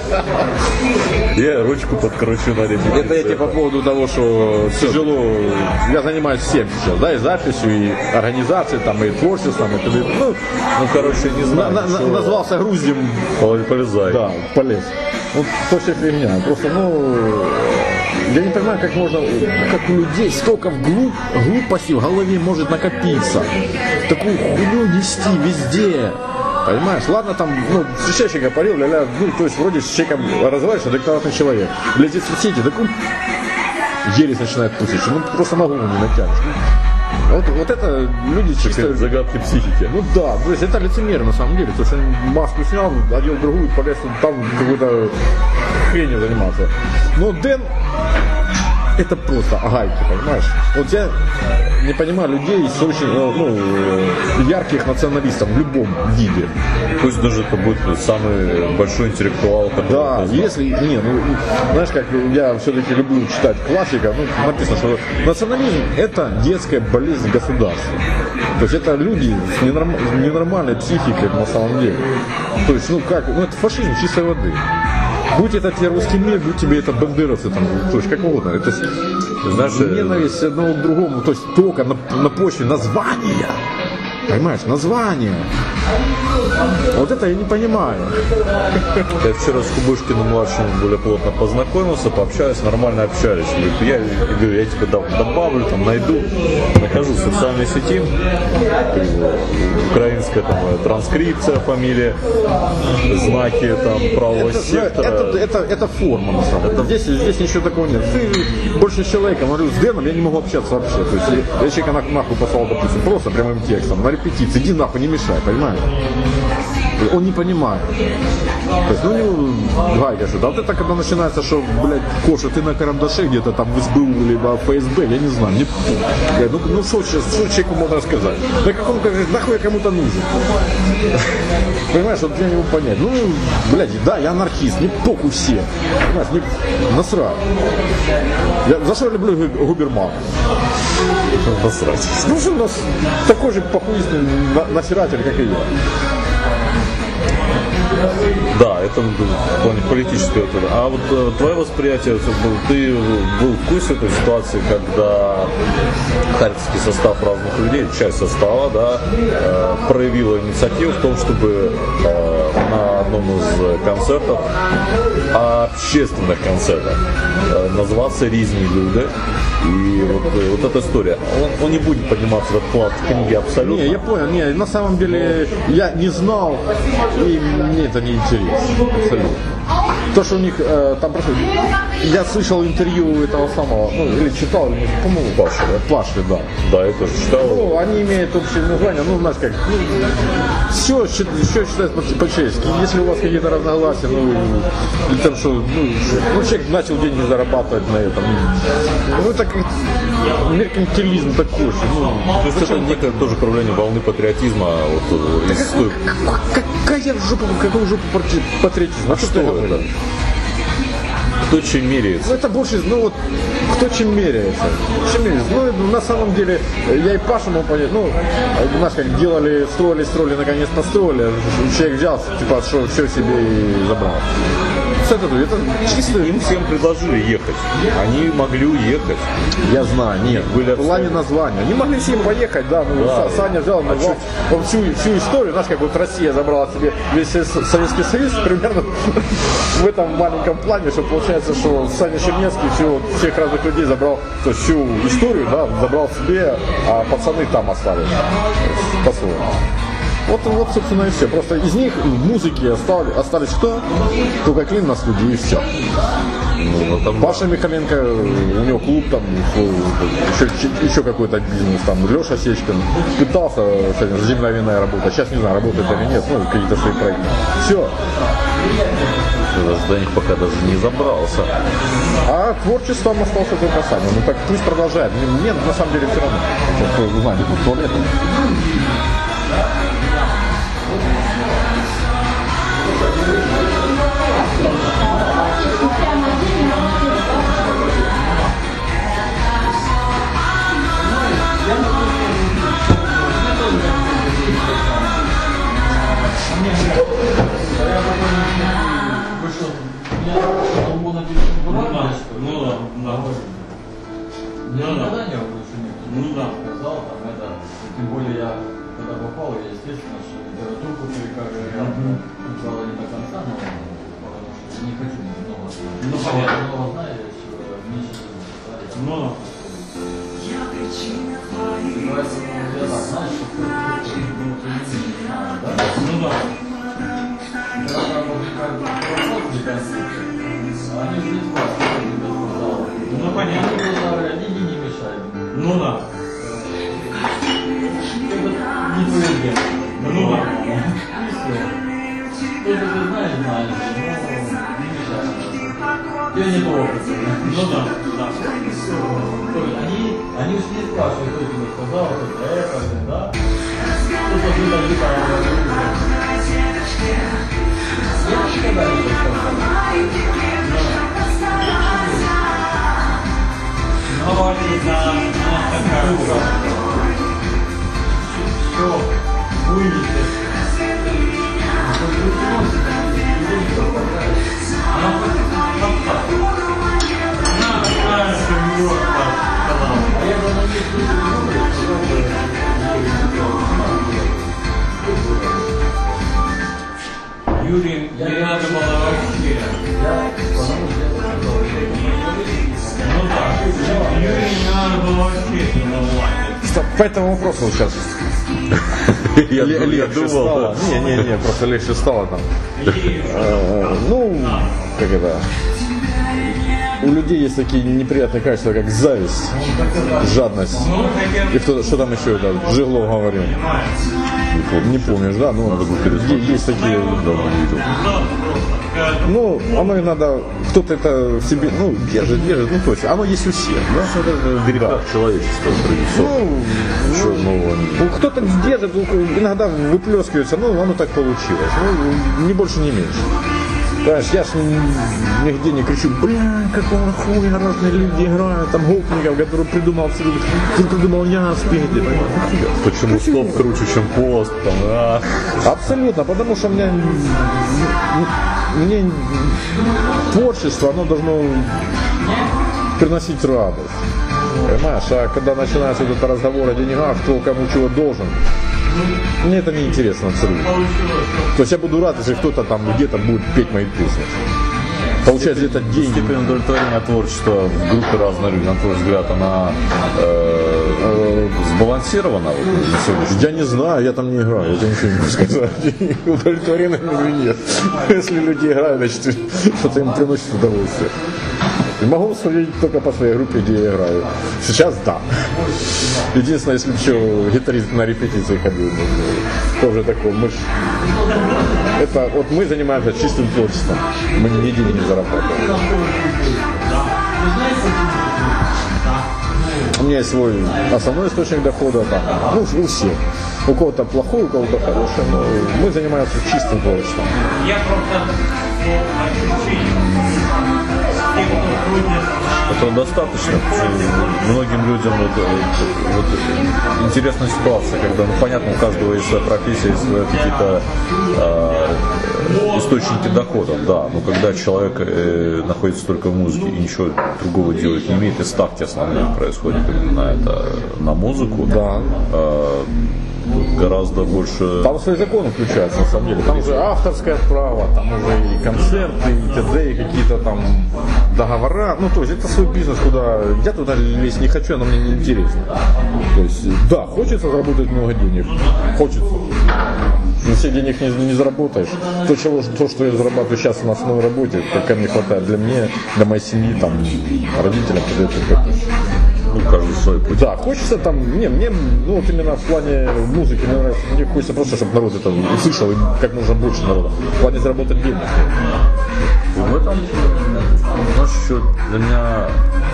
Я ручку подкручу на репетиции. Это я тебе по поводу того, что тяжело. Я занимаюсь всем сейчас, да, и записью, и организацией, там, и творчеством, и т.д. Ну, ну, короче, не знаю. На, на, назвался груздем. Полезай. Да, полез. Ну, то все фигня. Просто, ну, я не понимаю, как можно, как у людей столько вглубь, глупости в голове может накопиться. Такую хуйню нести везде. Понимаешь? Ладно, там, ну, встречающий говорил, ля-ля, ну, то есть вроде с человеком разговариваешь, адекватный человек. Блядь, в сети, такой ересь начинает пустить, что ну просто на голову не натянешь. Вот, вот это люди чисто... Загадки психики. Ну да, то есть это лицемерие на самом деле. То есть он маску снял, одел другую, полез там какой-то хренью заниматься. Но Дэн это просто гайки, понимаешь? Вот я не понимаю людей с очень ну, ярких националистов в любом виде. Пусть даже это будет самый большой интеллектуал. Да, если, не, ну, знаешь, как я все-таки люблю читать классика, ну, написано, что национализм это детская болезнь государства. То есть это люди с ненорм, ненормальной психикой на самом деле. То есть, ну как, ну это фашизм чистой воды. Будь это тебе русский мир, будь тебе это бандеровцы, там, то есть как угодно. Это знаешь, ненависть одного к другому, то есть только на, на почве названия. Понимаешь, название. Вот это я не понимаю. Я вчера с Кубышкиным-младшим более плотно познакомился, пообщались, нормально общались. Я говорю, я тебя добавлю, там, найду, нахожу в социальной сети, украинская там, транскрипция, фамилия, знаки там, правого это, сектора. Это, это, это форма, на самом деле. Здесь, здесь ничего такого нет. Ты больше с человеком, говорю, с Дэном я не могу общаться вообще. То есть я человека нах, нахуй послал, допустим, просто прямым текстом, на репетиции, иди нахуй, не мешай, понимаешь? Он не понимает. То есть, ну, у него гайка что-то. А вот это когда начинается, что, блядь, Коша, ты на карандаше где-то там в СБУ, либо в ФСБ, я не знаю. Не, ну, ну, что сейчас, что человеку можно сказать? Да как он говорит, нахуй я кому-то нужен? Понимаешь, вот я не могу понять. Ну, блядь, да, я анархист, не похуй все. Понимаешь, не, насрать. Я, за что я люблю Губермана? Насрать. Ну, что у нас такой же похуистый насиратель, как и я. Да, это в плане политического. А вот э, твое восприятие, ты был в курсе этой ситуации, когда харьковский состав разных людей, часть состава, да, э, проявила инициативу в том, чтобы э, на одном из концертов, общественных концертах, э, называться «Різні люди». И вот, вот эта история. Он, он не будет подниматься в этот плат книги абсолютно. Не, я понял, не, на самом деле я не знал, и мне это не интересно. Абсолютно. То, что у них э, там просто... Я слышал интервью этого самого, ну, или читал, или, по-моему, Паши, да? Паши, да. Да, я тоже читал. Ну, они имеют общее название, ну, знаешь, как, ну, все, все считается по-честски. Если у вас какие-то разногласия, ну, или там, что, ну, ну, человек начал деньги зарабатывать на этом. Ну, это как меркантилизм такой, что, ну... То есть это некое тоже проявление волны патриотизма, вот, из той... Какая жопа, какой жопа патриотизм? А что это? Кто чем меряется? Ну это больше, ну вот, кто чем меряется? Чем меряется? Ну, на самом деле, я и Пашу могу понять, ну, знаешь, как делали, строили, строили, наконец построили, человек взял, типа, что все себе и забрал. Это, это чисто... Им всем предложили ехать. Они могли уехать. Я знаю, нет, были в плане названия. Они могли всем поехать, да, ну, да, Саня взял, назвал а всю, всю историю, знаешь, как вот Россия забрала себе весь Советский Союз, примерно в этом маленьком плане, что получается, что Саня Чернецкий всю, всех разных людей забрал, то есть всю историю, да, забрал себе, а пацаны там остались, по-своему. Вот, вот, собственно, и все. Просто из них в музыке остались, остались кто? Только Клин на студии, и все. Ну, там... Паша Михаленко, у него клуб, там, еще, еще какой-то бизнес, там, Леша Сечкин пытался, кстати, «Земля вина» работать, сейчас не знаю, работает или нет, ну, какие-то свои проекты. Все. До них пока даже не забрался. А творчеством остался только Саня. Ну так пусть продолжает. Мне, мне на самом деле все равно. Сейчас узнали тут туалет. Ну да, сказал, там это, тем более я когда попал, я естественно, что литературку перекажу, я сначала не до конца, но потому что не хочу много, ну понятно, много знаю, я еще меньше знаю. Ну, я причина твоих я так, знаешь, что ну да. Я там публикую они здесь классно, ну понятно, они не мешают. Ну да. Не повезет. Ну да. То, что ты знаешь, знаешь, но не мешает. Я не нет опыта. Ну да, да. Они, они уж не спрашивают, кто тебе сказал, кто это, да. Кто-то где-то летал. Я никогда не сказал. Все, вылетит. Юрий, не надо было вообще. Ну да, Юрий, не надо было вообще. Что, по этому вопросу сейчас Я легче думал, стало. Не, не, не, просто легче стало там. Э, Ну, как это? У людей есть такие неприятные качества, как зависть, жадность. И кто, что там еще, да, Жиглов говорил. Не помнишь, да? Ну, есть, есть такие. Ну, оно иногда, кто-то это в себе, ну, держит, держит, ну, точно. Оно есть у всех, да? в грехах человечества Ну, Что нового? ну, кто-то держит, иногда выплескивается, ну, оно так получилось. Ну, не больше, не меньше. Знаешь, я ж нигде не кричу, бля, какого хуя разные люди играют, там гопников, который придумал, который придумал я спеть. Почему стоп круче, чем пост? Там, а? Абсолютно, потому что у меня, мне творчество, оно должно приносить радость. Понимаешь, а когда начинается вот этот разговор о деньгах, кто кому чего должен, мне это не интересно абсолютно. То есть я буду рад, если кто-то там где-то будет петь мои песни. Получается, это деньги. Степень удовлетворения творчества в группе разных людей, на твой взгляд, она э, сбалансирована вот, на сегодняшний Я не знаю, я там не играю, я ничего не могу сказать. Удовлетворены или нет. Если люди играют, значит, что-то им приносит удовольствие. И могу судить только по своей группе, где я играю. Сейчас да. Единственное, если бы еще гитарист на репетиции ходил, тоже такой, мы ж... Это, вот мы занимаемся чистым творчеством. Мы ни денег не зарабатываем. У меня есть свой основной источник дохода, там, ну, у всех. У кого-то плохой, у кого-то хороший, но мы занимаемся чистым творчеством. Я просто Этого достаточно. Многим людям вот, вот, интересная ситуация, когда, ну, понятно, у каждого есть своя профессия, есть свои какие-то э, источники дохода, да, но когда человек э, находится только в музыке и ничего другого делать не имеет, и ставки основные происходят именно на это, на музыку, Да. э, гораздо больше... Там свои законы включаются, на самом деле. Там уже авторское право, там уже и концерты, и т.д., и какие-то там договора. Ну, то есть это свой бизнес, куда я туда лезть не хочу, оно мне не интересно. То есть, да, хочется заработать много денег. Хочется. Но все денег не, не заработаешь. То, чего, то, что я зарабатываю сейчас на основной работе, пока мне хватает для меня, для моей семьи, там, родителям, это Ну, каждый свой путь. да, хочется там, не, мне, ну вот именно в плане музыки, мне нравится, мне хочется просто, чтобы народ это услышал, и как можно больше народа. В плане заработать денег. И в этом, знаешь, еще для меня...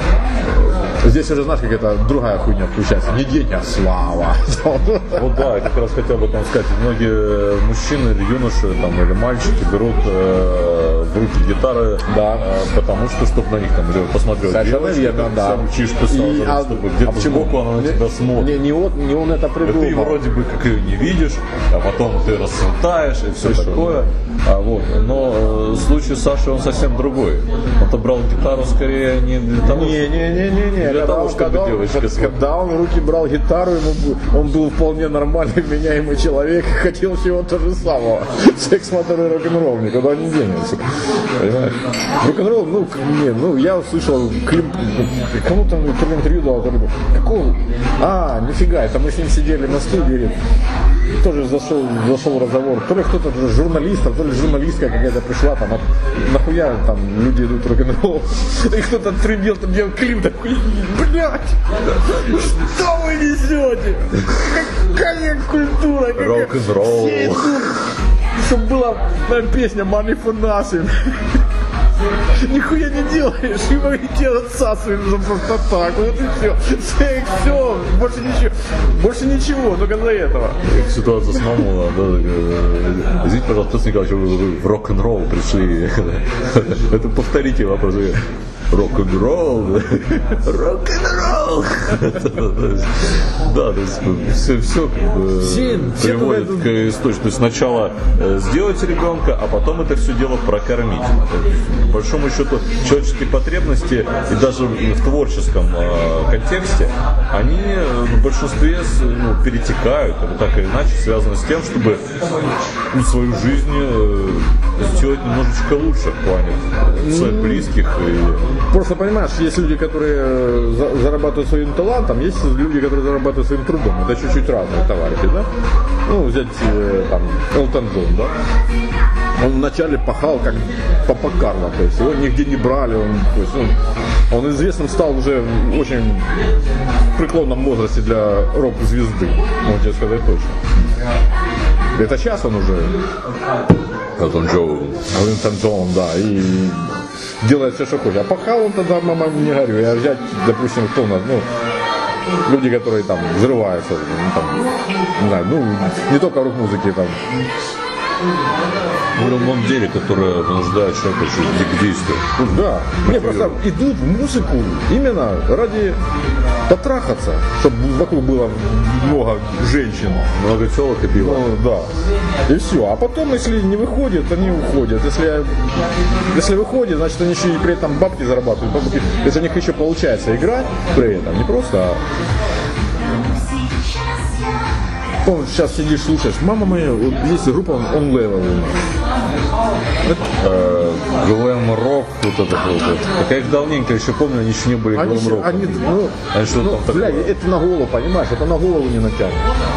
Здесь уже, знаешь, как это другая хуйня включается. Не деньги, а слава. Вот да, я как раз хотел об этом сказать. Многие мужчины или юноши там, или мальчики берут э, в руки гитары, Да. э, потому что, чтобы на них там или посмотрел Совершенно девочка, верно, как да. сам учишь писал, И, а- чтобы где-то а почему? сбоку она на тебя смотрит. Не, не, он, не он это И придумал. ты его вроде бы как ее не видишь, а потом ты расцветаешь и все Ты что, такое. А, вот. Но э, случай Саши, он совсем другой. Он-то брал гитару скорее не для того, Не, не, не, не, не. Для Когда, того, он- чтобы когда, он- девочка смотрела. когда он в руки брал гитару, ему, был- он был вполне нормальный, вменяемый человек, и хотел всего то же самого. Секс-мотор и рок-н-ролл никуда не денется. Понимаешь? Рок-н-ролл, ну, к- не, ну, я услышал, Клим, кому-то в интервью дал, который говорит, какого? А, нифига, это мы с ним сидели на студии, говорит, тоже зашел, зашел разговор, то ли кто-то из журналистов, то ли журналистка какая-то пришла, там, от, нахуя там люди идут в рок-н-ролл, и кто-то трындел, там делал клип такой, блядь, что вы несете? Какая культура, какая... Рок-н-ролл. Все идут, чтобы была моя песня Money for Nothing. Нихуя не делаешь, и вы тебя отсасываешь просто так, вот и все. Все, больше ничего, больше ничего, только за этого. Ситуация с Мамола, да, э, извините, пожалуйста, Петр Николаевич, вы, вы в рок-н-ролл пришли. Это повторите вопрос. Рок-н-ролл, рок-н-ролл. Да, то есть все, все как бы приводит к источнику. То есть сначала сделать ребенка, а потом это все дело прокормить. По большому счету, человеческие потребности и даже в творческом контексте, они в большинстве ну, перетекают, это так или иначе связано с тем, чтобы ну, свою жизнь сделать немножечко лучше в плане своих близких. И... Просто понимаешь, есть люди, которые за- зарабатывают своим талантом, есть люди, которые зарабатывают своим трудом. Это чуть-чуть разные товарищи, да? Ну, взять э, там Элтон Джон, да? Он вначале пахал как Папа Карло, то есть его нигде не брали, он, то есть он, он известным стал уже в очень преклонном возрасте для рок-звезды, можно тебе сказать точно. Это сейчас он уже Элтон Джон. Элтон Джон, да, и делает все, что хочет. А пахал он тогда, мама, не говорю, я взять, допустим, кто у нас, ну, люди, которые там взрываются, ну, там, не знаю, ну, не только рок-музыки, там. В любом деле, которое вынуждает человека к действию. Да, не, просто идут в музыку именно ради потрахаться, чтобы вокруг было много женщин. Много телок и пива. Ну, да. И все. А потом, если не выходит, они уходят. Если, если выходит, значит они еще и при этом бабки зарабатывают. Бабки, если у них еще получается играть при этом, не просто, а... Помню, сейчас сидишь, слушаешь, мама моя, вот есть группа On Level. Глэм-рок, вот это вот. Так я их давненько еще помню, они еще не были глэм-роком. Они, ну, а что ну, там бля, такое? это на голову, понимаешь, это на голову не натянет.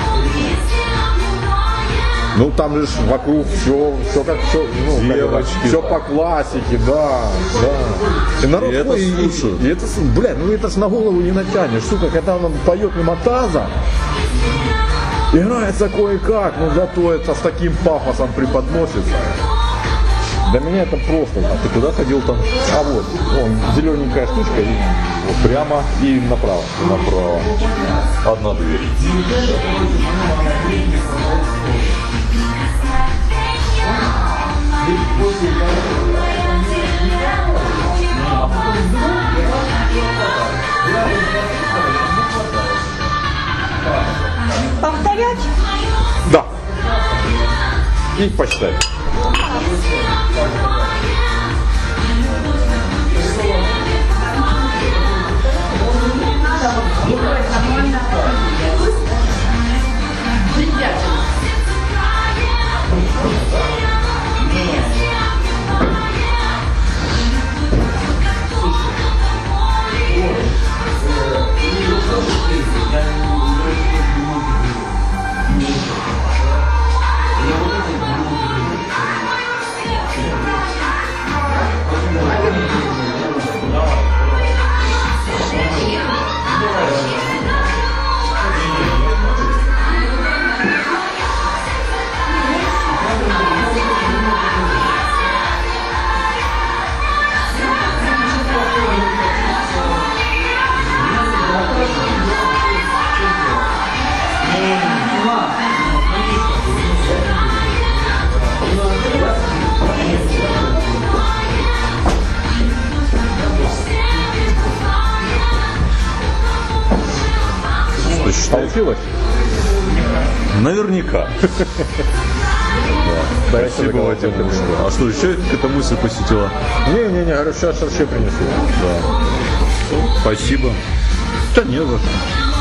Ну там же вокруг все, все как все, ну, девочки, все да. по классике, да, да. И народ И это ой, и, слушают. и это, бля, ну это ж на голову не натянешь, сука, когда он поет мимо таза, играется кое-как, но зато это с таким пафосом преподносится. Для меня это просто. А ты куда ходил там? А вот, вон, зелененькая штучка, и вот прямо и направо. Направо. Одна дверь. Повторять? Да. И почитай. Получилось? Наверняка. Да, Спасибо, Вадим. А что, еще какая-то мысль посетила? Не-не-не, говорю, сейчас вообще принесу. Да. Спасибо. Да не за что.